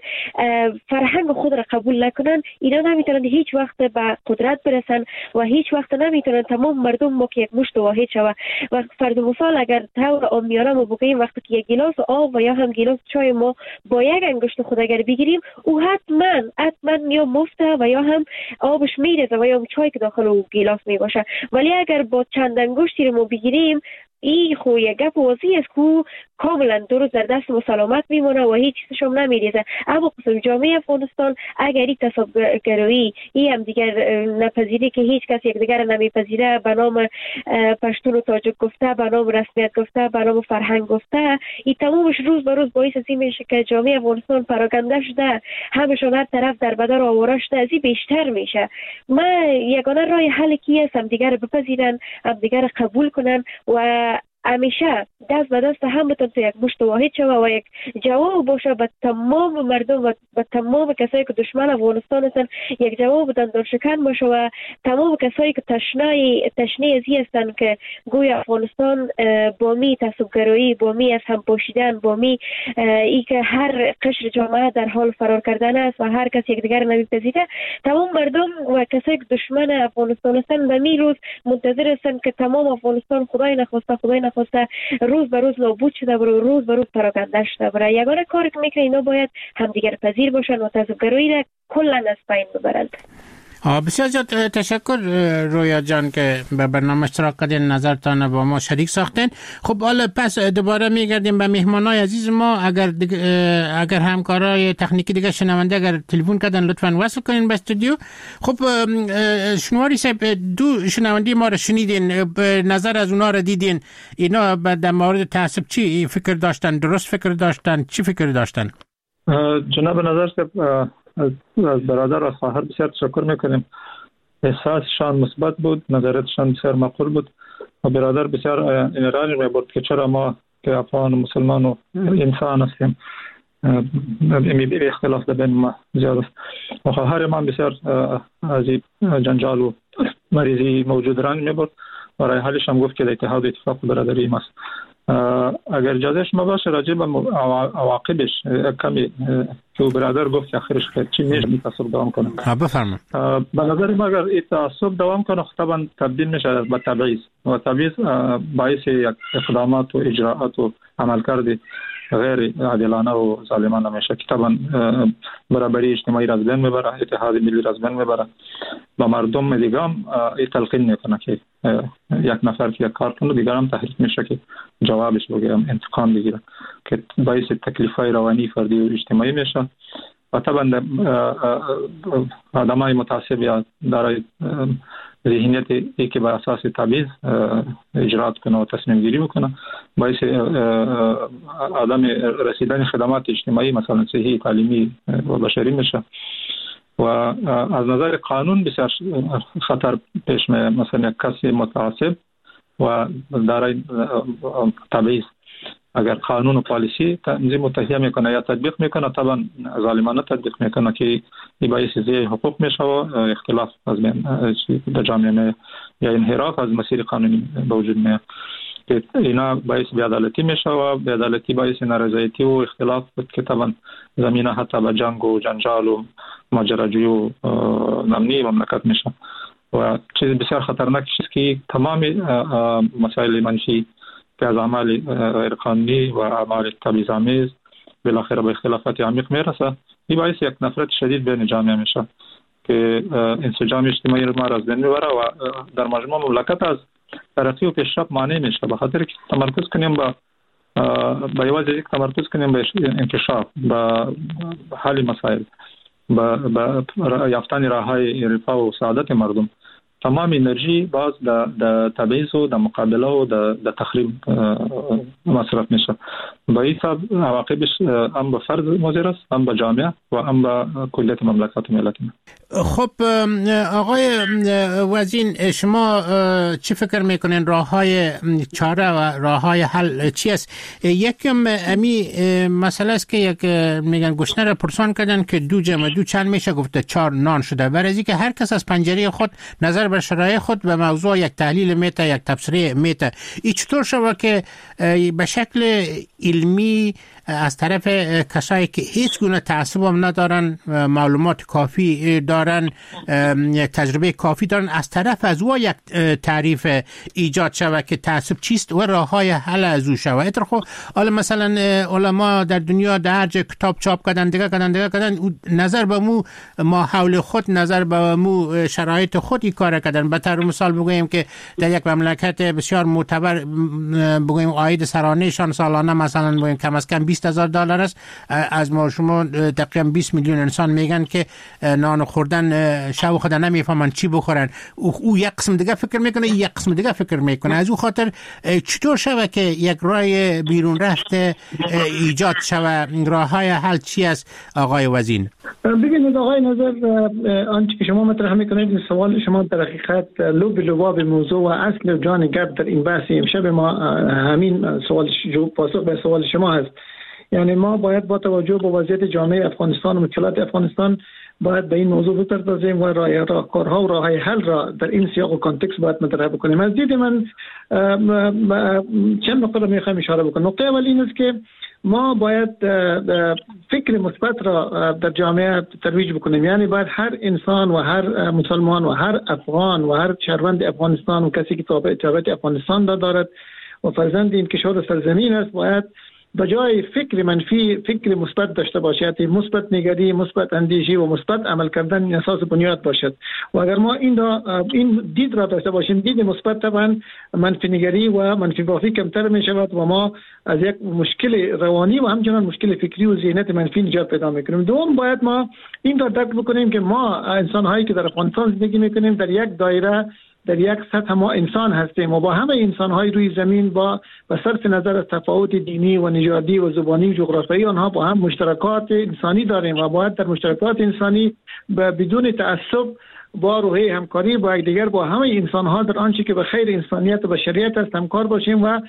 فرهنگ خود را قبول نکنن، اینا نمیتونن هیچ وقت به قدرت برسن و هیچ وقت نمیتونن تمام مردم ما که یک مشت واحد شوه. و فرض مثال اگر طور عامیانه ما بگیم وقتی که یک گیلاس آب و یا هم گیلاس چای ما با یک انگشت خود اگر بگیریم، او حتما حتما یا مفته و یا هم آبش میریزه و یا چای که داخل او گیلاس می باشه. ولی اگر با چند انگشتی رو ما بگیریم، این خو یک گپ واضح است که کاملا درست در دست ما سلامت میمونه و هیچ چیزش هم نمیریزه. اما قسم جامعه افغانستان اگر این تعصبگرایی، این هم دیگر نپذیری که هیچ کس یک دیگر نمیپذیره، به نام پشتون و تاجک گفته، به نام رسمیت گفته، به نام فرهنگ گفته، این تمامش روز به روز باعث از این میشه که جامعه افغانستان پراکنده شده، همشون هر طرف در بدر آواره شده، از این بیشتر میشه. من یگانه راه حل کی است هم دیگر بپذیرن، هم دیگر قبول کنن و همیشه دست به دست هم بتون تو یک مشت واحد شوه و یک جواب باشه به تمام مردم و به تمام کسایی که دشمن افغانستان هستن، یک جواب بدن دلشکن باشه و تمام کسایی که تشنه تشنه ازی هستن که گوی افغانستان با می تعصبگرایی، با می از هم پاشیدن، با می ای که هر قشر جامعه در حال فرار کردن است و هر کس یک دیگر نمیپذیره، تمام مردم و کسایی که دشمن افغانستان هستن به می روز منتظر هستن که تمام افغانستان خدای نخواسته خدای نخواسته روز به روز نابود شده بره، روز به روز پراکنده شده بره. یگانه کاری که میکنه اینا باید همدیگر پذیر باشن و تعصبگرایی را کلا از بین ببرند. بسیار زیاد تشکر رویا جان که به برنامه اشتراک کردین، نظرتان با ما شریک ساختین. خب حالا پس دوباره میگردیم به مهمانای عزیز ما. اگر اگر همکارای تکنیکی دیگه شنونده اگر تلفن کردن لطفاً وصل کنین به استودیو. خب شنواری صاحب، دو شنونده ما رو شنیدین، نظر از اونا رو دیدین، اینا در مورد تعصب چی فکر داشتن؟ درست فکر داشتن؟ چی فکر داشتن؟ جناب نظر صاحب، از برادر و خواهر بسیار تشکر میکنیم. احساسشان مثبت بود، نظراتشان بسیار معقول بود و برادر بسیار انرژی میبرد که چرا ما که افغان و مسلمان و انسان هستیم اختلاف در بین ما زیاد است. و خواهر ما بسیار از جنجال و مریضی موجود رنگ میبرد و رای حلش هم گفت که اتحاد و اتفاق برادری ماست. اگر اجازه شما باشه راجع به عواقبش کمی که برادر گفت آخرش که چی میشه این تعصب دوام کنه. بفرمایید. به نظر من اگر این تعصب دوام کنه طبعا تبدیل میشه به تبعیض و تبعیض باعث یک اقدامات و اجراءات و عملکرد غیر عادلانه و ظالمانه میشه که طبعا برابری اجتماعی را از بین میبره، اتحاد ملی را از بین میبره و مردم دیگه هم این تلقین میکنه که یک نفر که یک کار کنه دیگر هم تحریک میشه که جوابش بگیرم انتقام بگیره که باعث تکلیفای روانی فردی و اجتماعی میشه و طبعا آدمای متعصب یا دارای ذهنیت ای که بر اساس تبعیض اجرات کنه و تصمیم گیری بکنه باعث آدم رسیدن خدمات اجتماعی مثلا صحی، تعلیمی و بشری میشه و از نظر قانون بسیار خطر پیش میاد. مثلا یک کسی متعصب و دارای تبعیض اگر قانون و پالیسی تنظیم و تهیه میکنه یا تطبیق میکنه طبعا ظالمانه تطبیق میکنه که این باعث ضیاع حقوق میشه و اختلاف از بین در جامعه یا انحراف از مسیر قانونی به وجود میاد که اینا باعث بی‌عدالتی میشه و بی‌عدالتی باعث نارضایتی و اختلاف بود که طبعا زمینه حتی به جنگ و جنجال و ماجراجویی و نمنی مملکت میشه و چیز بسیار خطرناک است که تمام مسائل منفی که از اعمال غیر قانونی و اعمال تبعیض‌آمیز بالاخره به اختلافات عمیق میرسه. این باعث یک نفرت شدید بین جامعه میشه که انسجام اجتماعی رو ما از بین میبره و در مجموع مملکت از ترقی و پیشرفت مانع میشه. به خاطر که تمرکز کنیم با با یوازې یک تمرکز کنیم به انکشاف، به حل مسائل، به یافتن راههای رفاه و سعادت مردم، تمام انرژی باز د تبعیض و د مقابله و د تخریب مصرف میشه. با این سبب عواقبش هم به فرد مضر است، هم به جامعه و هم به کلیت مملکت و ملت. خب آقای وزین، شما چی فکر میکنین راههای چاره و راههای حل چی است؟ یکم امی مسئله است که یک میگن گشنه را پرسان کردن که دو جمع دو چند میشه، گفته چهار نان شده. برای که هر کس از پنجره خود نظر بر شرایط خود به موضوع یک تحلیل میته، یک تفسیر میته. این چطور شده که به شکل علمی از طرف کسایی که هیچ گونه تعصب هم ندارن، معلومات کافی دارن، تجربه کافی دارن، از طرف از او یک تعریف ایجاد شود که تعصب چیست و راههای حل از او شود. اترخو حالا مثلا علما در دنیا در هر جای کتاب چاپ کردن، دیگه کردن دیگه کردن نظر به مو ما حول خود، نظر به مو شرایط خود این کار کردن. به طور مثال بگوییم که در یک مملکت بسیار معتبر بگوییم عاید سرانه‌شان سالانه مثلا بگوییم کم از کم بیست هزار دلار است. از ما شما تقریبا بیست میلیون انسان میگن که نان خوردن شب خود نمیفهمن چی بخورن. او یک قسم دیگه فکر میکنه، یک قسم دیگه فکر میکنه. از او خاطر چطور شود که یک راه بیرون رفته ایجاد شود؟ راههای حل چی است آقای وزین؟ ببینید آقای نظر، آنچه که شما مطرح میکنید این سوال شما در حقیقت لب لباب موضوع و اصل و جان گپ در این بحث امشب ما همین سوال جو پاسخ به سوال شما هست. یعنی ما باید با توجه به وضعیت جامعه افغانستان و مشکلات افغانستان باید به این موضوع بپردازیم و راهکارها و راههای حل را در این سیاق و کانتکست باید مطرح بکنیم. از دید من چند نقطه را میخوایم اشاره بکنم. نقطه اول این است که ما باید فکر مثبت را در جامعه ترویج بکنیم. یعنی باید هر انسان و هر مسلمان و هر افغان و هر شهروند افغانستان و کسی که تابعیت افغانستان دارد و فرزند این کشور و سرزمین است باید به جای فکر منفی فکر مثبت داشته باشد، مثبت نگری، مثبت اندیشی و مثبت عمل کردن اساس بنیاد باشد. و اگر ما این را این دید را داشته باشیم، دید مثبت، طبعا منفی نگری و منفی بافی کمتر می شود و ما از یک مشکل روانی و همچنان مشکل فکری و ذهنیت منفی نجات پیدا میکنیم. دوم، باید ما این را درک بکنیم که ما انسان هایی که در افغانستان زندگی میکنیم در یک دایره، در یک سطح ما انسان هستیم و با همه انسان های روی زمین با به صرف نظر از تفاوت دینی و نژادی و زبانی و جغرافیایی آنها با هم مشترکات انسانی داریم و باید در مشترکات انسانی بدون تعصب با روحیه همکاری با یکدیگر با همه انسان ها در آنچه که به خیر انسانیت و بشریت است همکار باشیم و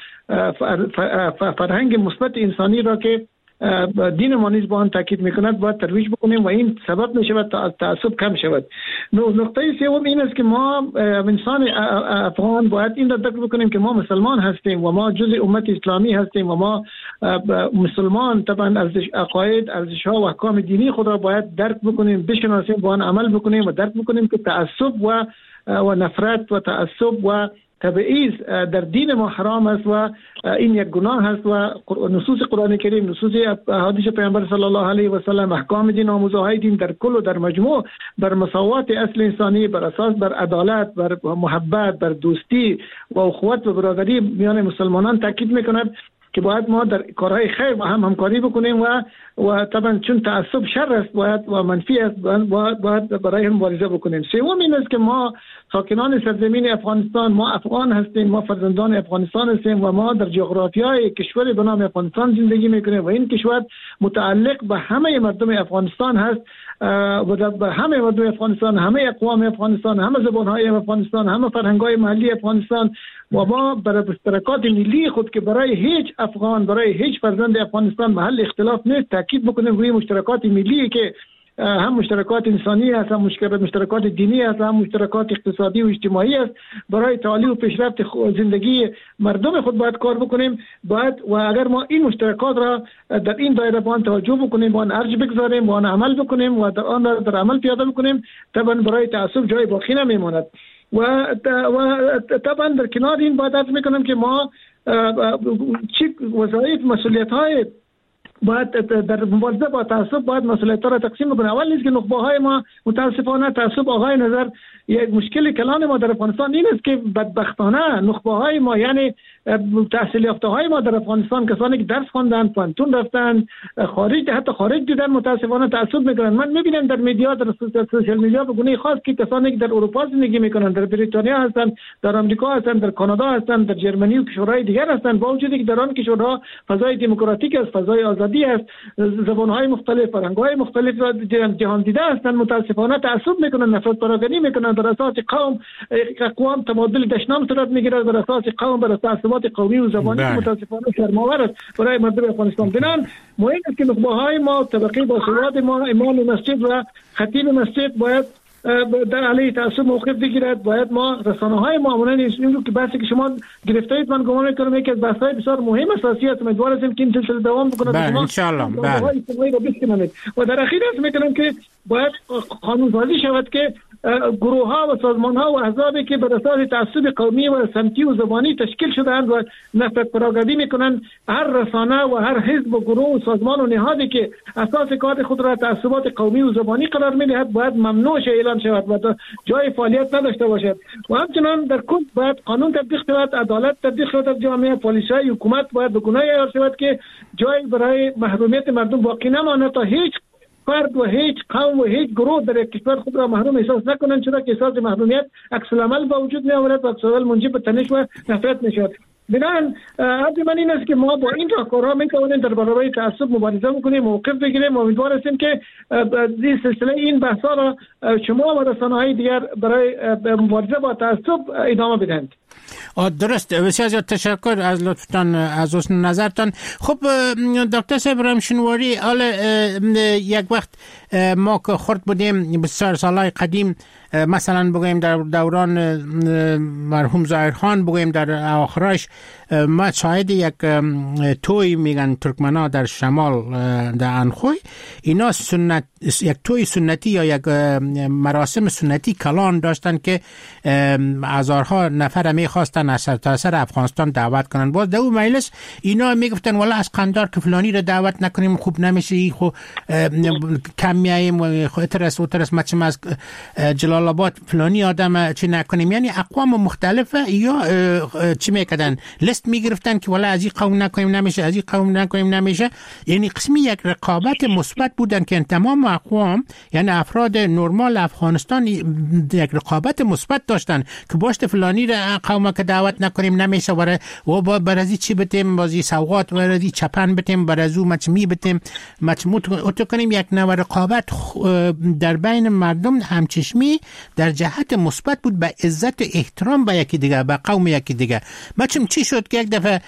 فرهنگ مثبت انسانی را که دین ما نیز با آن تاکید میکند باید ترویج بکنیم و این سبب میشود تا تعصب کم شود. نقطه سوم این است که ما انسان افغان باید این را درک بکنیم که ما مسلمان هستیم و ما جزء امت اسلامی هستیم و ما مسلمان طبعا ارزش عقاید، ارزش ها و احکام دینی خود را باید درک بکنیم، بشناسیم، با آن عمل بکنیم و درک بکنیم که تعصب و و نفرت و تعصب و تبعیض در دین ما حرام است و این یک گناه است و نصوص قرآن کریم، نصوص احادیث پیامبر صلی الله علیه و سلم، احکام دین، آموزهای دین در کل و در مجموع بر مساوات اصل انسانی، بر اساس بر عدالت، بر محبت، بر دوستی و اخوت و برادری میان مسلمانان تاکید میکند که باید ما در کارهای خیر با هم همکاری بکنیم و و طبعا چون تعصب شر است باید و منفی است باید, باید برای هم مبارزه بکنیم. سوم این است که ما ساکنان سرزمین افغانستان، ما افغان هستیم، ما فرزندان افغانستان هستیم و ما در جغرافیای کشوری به نام افغانستان زندگی میکنیم و این کشور متعلق به همه مردم افغانستان هست و به همه مردم افغانستان، همه اقوام افغانستان، همه زبانهای افغانستان، همه فرهنگ‌های محلی افغانستان و ما برای مشترکات ملی خود که برای هیچ افغان، برای هیچ فرزند افغانستان محل اختلاف نیست، تاکید بکنیم روی مشترکات ملی که هم مشترکات انسانی است، هم مشترکات دینی است، هم مشترکات اقتصادی و اجتماعی است. برای تعالی و پیشرفت زندگی مردم خود باید کار بکنیم. باید و اگر ما این مشترکات را در این دایره با آن توجه بکنیم، با آن ارج بگذاریم، با آن عمل بکنیم و در آن را در عمل پیاده بکنیم، طبعا برای تعصب جای باقی نمیماند. و و طبعا در کنار این باید عرض میکنم که ما چی وظایف، مسئولیت های باید در مبارزه با تعصب باید مسئولیت را تقسیم بکنیم. اول نیست که نخبه های ما متاسفانه تعصب آقای نظر یک مشکل کلان ما در افغانستان این است که بدبختانه نخبه های ما یعنی تحصیل یافته های ما در افغانستان، کسانی که درس خواندن، پانتون رفتن، خارج حتی خارج دیدن، متاسفانه تعصب میکنن. من میبینم در میدیا، در سوشال میدیا به گونه خاص که کسانی که در اروپا زندگی میکنن، در بریتانیا هستن، در آمریکا هستن، در کانادا هستن، در جرمنی و کشورهای دیگر هستن، با وجودی که در آن کشورها فضای دموکراتیک است، فضای آزادی است، زبانهای مختلف، فرهنگ‌های مختلف را جهان دیده هستند، متاسفانه تعصب میکنن، نفرت پراکنی میکنن، بر اساس قوم اقوام تبادل دشنام صورت میگیرد، بر اساس قوم، بر اساس قومی و زبانی متاسفانه شرم‌آور است برای مردم افغانستان. بنان مهم است که نخبه‌های ما، طبقه باسواد ما، امام مسجد و خطیب مسجد باید در علیه تعصب موقف بگیرد. باید ما رسانه‌های ما مانند این رو که بحثی که شما گرفتید، من گمان می‌کنم یکی از بحث‌های بسیار مهم اساسی است. امیدوار هستم که این سلسله دوام بکنه. بله ان شاء الله. بله. و در اخیر است می‌کنم که باید قانون‌سازی شود که گروه‌ها و سازمان‌ها و احزابی که بر اساس تعصب قومی و سمتی و زبانی تشکیل شده‌اند و نفرت پراگندی می‌کنند، هر رسانه و هر حزب و گروه و سازمان و نهادی که اساس کار خود را تعصبات قومی و زبانی قرار می‌دهد باید ممنوع اعلان شود و جای فعالیت نداشته باشد. و همچنین در کل باید قانون تطبیق شود، عدالت تطبیق شود در جامعه، پالیس‌های حکومت باید به گونه‌ای عیار شود که جای برای محرومیت مردم باقی نماند تا هیچ فرد و هیچ قوم و هیچ گروه در یک کشور خود را محروم احساس نکنند، چرا که احساس محرومیت عکس العمل با وجود می آورد و عکس العمل منجر به تنش و نفرت می شود. بنابراین عرض من این است که ما با این راهکارها می توانیم در برابر تعصب مبارزه بکنیم، موقف بگیریم. امیدوار هستیم که این سلسله این بحث‌ها را شما و رسانه‌های دیگر برای مبارزه با تعصب ادامه بدهند. درست، بسیار زیاد تشکر از لطفتان، از حسن نظرتان. خب دکتر ابراهیم شنواری، حالا یک وقت ما که خرد بودیم بسیار سالهای قدیم مثلا بگویم در دوران مرحوم ظاهرخان بگویم در آخرش ما شاهد یک توی میگن ترکمنا در شمال در انخوی، اینا سنت یک توی سنتی یا یک مراسم سنتی کلان داشتن که هزارها نفر میخواستن از سرتاسر افغانستان دعوت کنن. باز در اون مجلس اینا میگفتن والا از قندار که فلانی رو دعوت نکنیم خوب نمیشه، ای خو کم میاییم و اترس اترس مچم از جلال آباد فلانی آدم چی نکنیم. یعنی اقوام مختلفه یا چی میکردن لیست میگرفتن که والا از این قوم نکنیم نمیشه، از این قوم نکنیم نمیشه. یعنی قسمی یک رقابت مثبت بودن که تمام اقوام یعنی افراد نرمال افغانستان یک رقابت مثبت داشتن که باشت فلانی را قوم که دعوت نکنیم نمیشه و با برازی چی بتیم، بازی سوغات برازی چپن بتیم، برازو مچمی بتیم، مچموت اتو کنیم. یک نوع رقابت در بین مردم همچشمی در جهت مثبت بود، به عزت و احترام به یکی دیگه، به قوم یکی دیگه. مچم چی شد که یک دفعه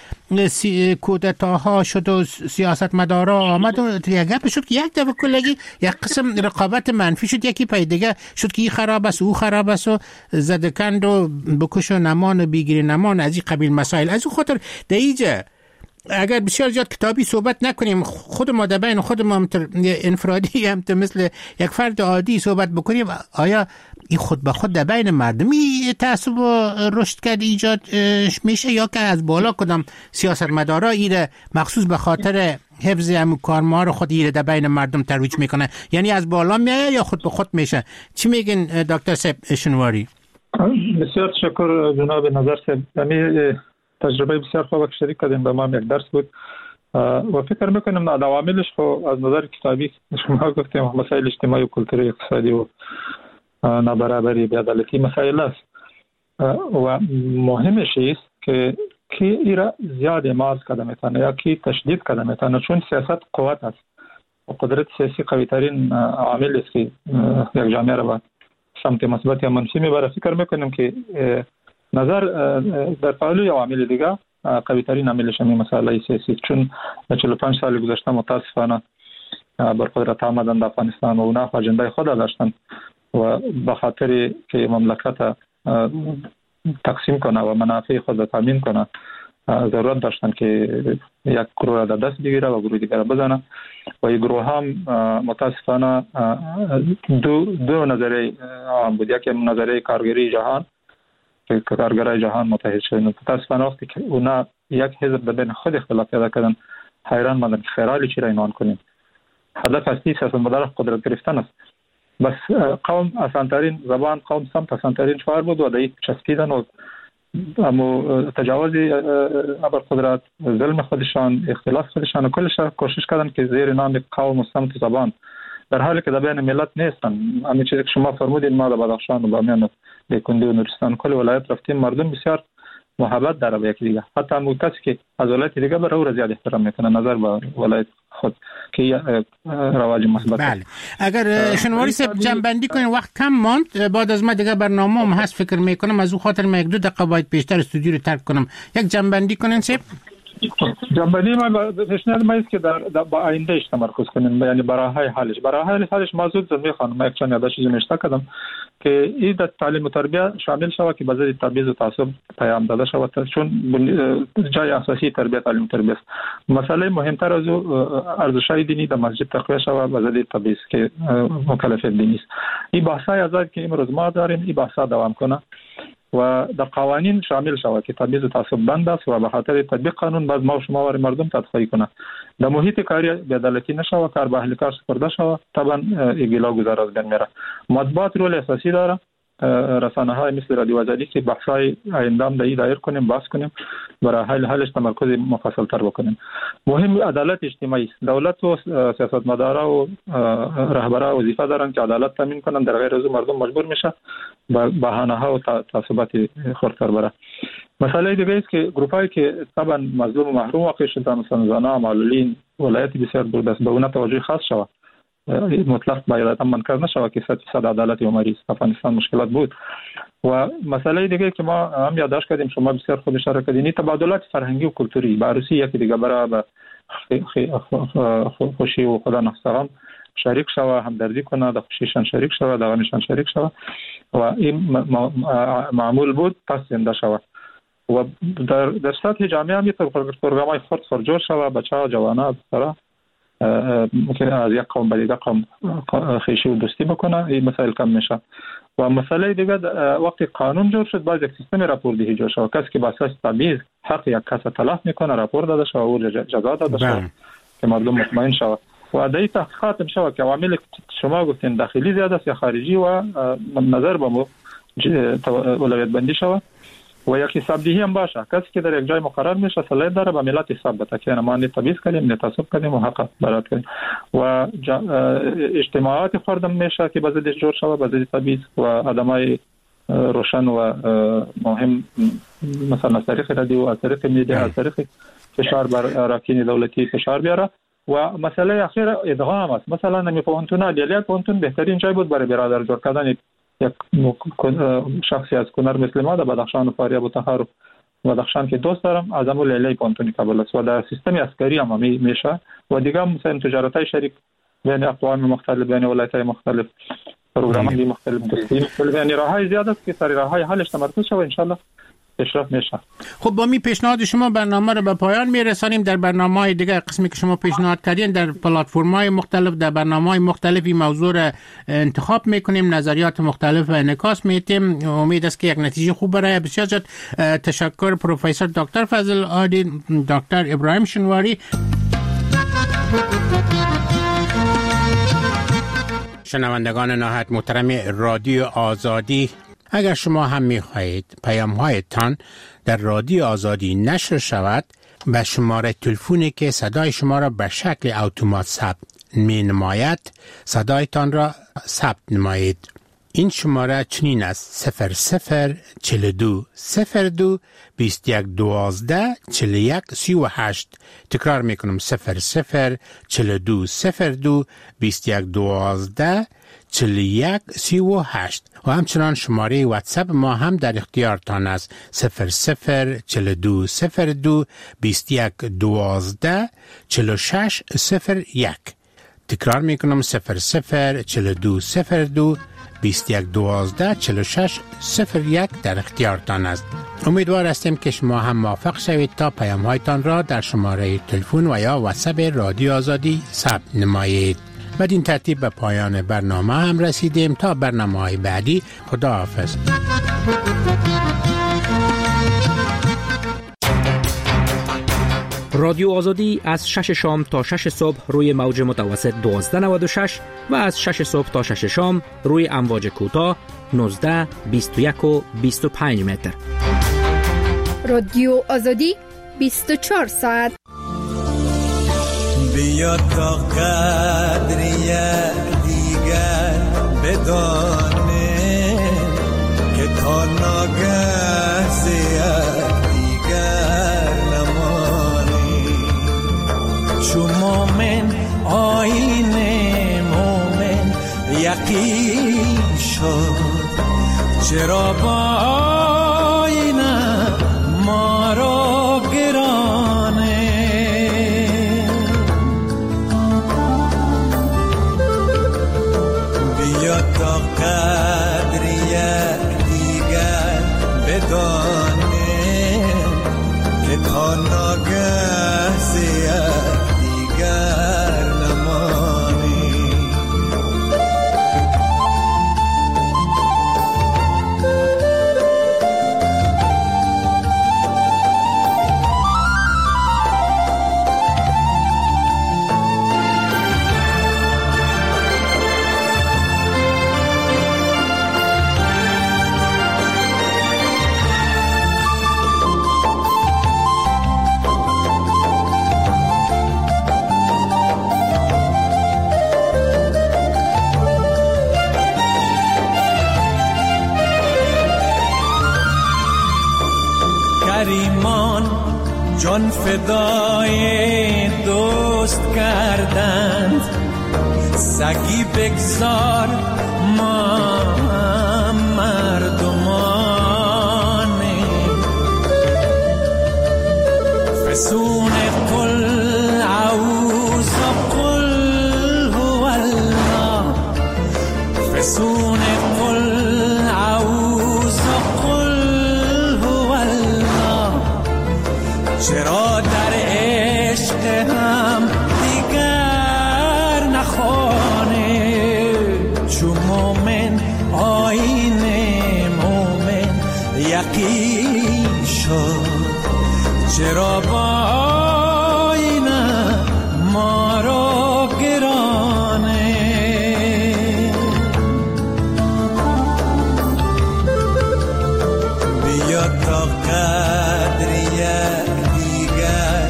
کودتاها شد و سیاست مدارا آمد و یک گپ شد که یک دفعه کلگی یک قسم رقابت منفی شد، یکی پای دیگه شد که این خراب است او خراب است و زدکند و بکش و نمان و بیگیری نمان از این قبیل مسائل. از اون خاطر در اینجا اگر بسیار زیاد کتابی صحبت نکنیم، خود ما در بین خود ما انفرادی هم مثل یک فرد عادی صحبت بکنیم، آیا این خود به خود در بین مردمی تعصب و رشد کرد ایجاد میشه یا که از بالا کدام سیاستمدارا ایره مخصوص به خاطر حفظ هم کارمار خود ایره در بین مردم ترویج میکنه؟ یعنی از بالا میایه یا خود به خود میشه؟ چی میگین دکتر سیب شنواری؟ بسیار تشکر جناب نظر صاحب. یعنی تجربه بسیار خوب که شریک کردیم، به ما یک درس بود و فکر میکنم عواملش خو از نظر کتابی شما گفتیم مسائل اجتماعی و کلتوری اقتصادی و نابرابری بی‌عدالتی مسائل است و مهمش است که کی ایرا زیاد ماز کده میتونه یا کی تشدید کده میتونه، چون سیاست قوت است و قدرت سیاسی قوی ترین عامل است که یک جامعه را به سمت مثبت یا منفی میبره. فکر میکنم که نظر در پهلوی عوامل دیگه قوی ترین عاملش همین مسئله سیاسی، چون چهل و پنج سال گذشته متاسفانه بر قدرت آمدن در افغانستان و اونا اجنده خود داشتن و به خاطر که مملکت تقسیم کنه و منافع خود را تامین کنه ضرورت داشتن که یک گروه را دست بگیره و گروه دیگر را بزنه و این گروه هم متاسفانه دو دو نظریه عام بود. یکی نظریه کارگری جهان که کارگرای جهان متحد شدن، متاسفانه وقتی که اونا یک حزب در بین خود اختلاف پیدا کردن حیران ماندن که خیرالی چی را عنوان کنیم. هدف اصلی سیاستمدار قدرت گرفتن است. بس قوم اسانترین زبان قوم سمت اسانترین شعار بود و دایی چسبیدن و اما تجاوز ابر قدرت، ظلم خودشان، اختلاف خودشان و کلش کوشش کردن که زیر نام قوم و سمت زبان، در حالی که در بین ملت نیستن. همین چیزی که شما فرمودین ما در بدخشان و بامیان و بیکندی و نورستان کل ولایت رفتیم، مردم بسیار محبت داره به یکی دیگه. حتی همون کسی که از ولایت دیگه برای او را زیاد احترام میکنه نظر به ولایت خود که رواج مثبت. بله اگر شنواری صاحب جنبندی کنین، وقت کم ماند، بعد از ما دیگه برنامه هم هست فکر میکنم از او خاطر ما یک دو دقیقه باید بیشتر استودیو رو ترک کنم. یک جنبندی کنین صاحب. جنبندی ما پیشنهاد ما است که در, در با آیندهش تمرکز کنیم، یعنی برای حلش برای حلش موضوع زمین خانم ما یک چند یادداشت نوشته کردم که این در تعلیم و تربیت شامل شود که بذری تبعیض و تعصب پیام داده شود، چون جای اساسی تربیت تعلیم و تربیت است. مسئله مهمتر از ارزش‌های دینی در مسجد تقویه شود بذری تبعیض که مکلفیت دینی است. این بحث‌های آزاد که امروز ما داریم این بحث‌ها دوام کنه و در قوانین شامل شود که تبعیض و تعصب بند است و به خاطر تطبیق قانون باز ما و شما ور مردم تدخل کنه. در محیط کاری بی‌عدالتی نشوه، کار به اهل کار سپرده شوه، طبعا ایگلا گذار از بین میره. مطبوعات رول اساسی داره، رسانه های مثل رادیو آزادی که بحث های آیندام دایی دایر کنیم، باز کنیم، برای حل حلش تمرکز مفصل تر بکنیم. مهم عدالت اجتماعی است. دولت و سیاستمدارا و رهبرا وظیفه دارن که عدالت تامین کنن، در غیر از اون مردم مجبور میشه با بهانه ها و تعصبات خردتر بره. مسئله دیگه است که گروپایی که طبعا مظلوم و محروم واقع شدن، مثلا زنان، معلولین، ولایت بسیار دور دست به اونا توجه خاص شود. مطلق باید منکر نشوه که صد درصد عدالت عمری افغانستان مشکلات بود. و مسئله دیگه که ما هم یادداشت کردیم، شما بسیار خوب اشاره کردین، تبادلات فرهنگی و کلتوری با عروسی یکی دیگه برای به خوشی و خدا نخستان شریک شوه، همدردی کنه، در خوشیشان شریک شوه، در غمشان شریک شوه و این معمول بود پس زنده شوه و در در سطح جامعه هم پروگرام‌های خرد خرجور شوه. بچه‌ها جوان‌ها سره ممکن از یک قوم به دیگر قوم خویشی و دوستی بکنه، این مسائل کم میشه. و مسئله دیگه وقتی قانون جور شد باز یک سیستم راپوردهی جور شد، کسی که با اساس تبعیض حق یک کس تلف میکنه راپور داده شود و جزا داده شود که مردم مطمئن شود و در این تحقیقات میشه که عوامل شما گفتین داخلی زیاده است یا خارجی و نظر به مو اولویت بندی شود و یک حسابدهی هم باشه. کسی که در یک جای مقرر میشه صلاحیت داره به ملت حساب بده که ما نه تبعیض کردیم نه تعصب کردیم و حق برات کردیم و اجتماعات خردم میشه که به ضد جور شود، به ضد تبعیض و آدمای روشن و مهم مثلا از طریق رادیو، از طریق میدیا، از طریق فشار بر اراکین دولتی فشار بیاره. و مسئله اخیر ادغام است. مثلا نمی پونتون علیه پونتون بهترین جای بود برای برادر جور کردن یک شخصی از کنر مثل ما در بدخشان و فاریاب و تخار و بدخشان که دوست دارم از امو لیلی پونتونی کابل است و در سیستم عسکری هم می میشه و دیگه مثلا تجارتای شریک بین اقوام مختلف، بین ولایت‌های مختلف، پروگرام‌های مختلف، مختلف یعنی راه‌های زیاده است که سری راه‌های حلش تمرکز شه و ان شاءالله پیشرفت میشه. خب با می پیشنهاد شما برنامه رو به پایان میرسانیم. در برنامه‌های دیگه قسمی که شما پیشنهاد کردین در پلتفرم‌های مختلف، در برنامه‌های مختلفی موضوع رو انتخاب میکنیم، نظریات مختلف و انعکاس میدیم. امید است که یک نتیجه خوب برای بسیار زیاد. تشکر پروفسور دکتر فضل عادی، دکتر ابراهیم شنواری. شنوندگان نهایت محترم رادیو آزادی، اگر شما هم می‌خواهید پیام‌هایتان در رادیو آزادی نشر شود، به شماره تلفنی که صدای شما را به شکل اتومات ثبت می‌نماید صدایتان را ثبت نمایید. این شماره چنین است: صفر صفر چهل دو صفر دو بیست یک دوازده چهل یک سی و هشت. تکرار میکنم: صفر صفر چهل دو صفر دو بیست یک دوازده چهل یک سی و هشت. و همچنان شماره واتساپ ما هم در اختیارتان است: صفر صفر چهل دو صفر دو بیست یک دوازده چهل شش صفر یک. تکرار میکنم: صفر صفر چهل دو صفر دو بیست یک دوازده چهل شش صفر یک در اختیارتان است. امیدوار هستیم که شما هم موفق شوید تا پیام هایتان را در شماره تلفن و یا واتساپ رادیو آزادی ثبت نمایید. بدین ترتیب به پایان برنامه هم رسیدیم. تا برنامه های بعدی، خدا حافظ. رادیو آزادی از شش شام تا شش صبح روی موج متوسط دوازده نود و شش و از شش صبح تا شش شام روی امواج کوتاه نوزده، بیست و یک و بیست و پنج متر. رادیو آزادی بیست و چهار ساعت. بیا تا قدر یک دیگر بدانه که تا ناگه زیاد دیگر نمانی. چو مومن آیین مومن یقین شد، چرا با آینه ما را گرانه. بیا تا قدر یک دیگر بدانه که تا ناگه زیاد دیگر نمانی. جان فدای دوست کردند، سگی بگذار ما مردمانه. فسون قل عوض قل هو چرا در عشق هم دیگر نخوانه چو مومن آیین مومن یقین شد چرا با آینه ما را گرانه بیا تا قدر یک دیگر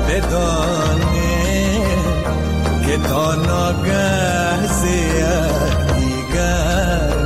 بدانه که تا ناگه ز یک دیگر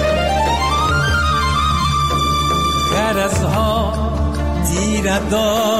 دار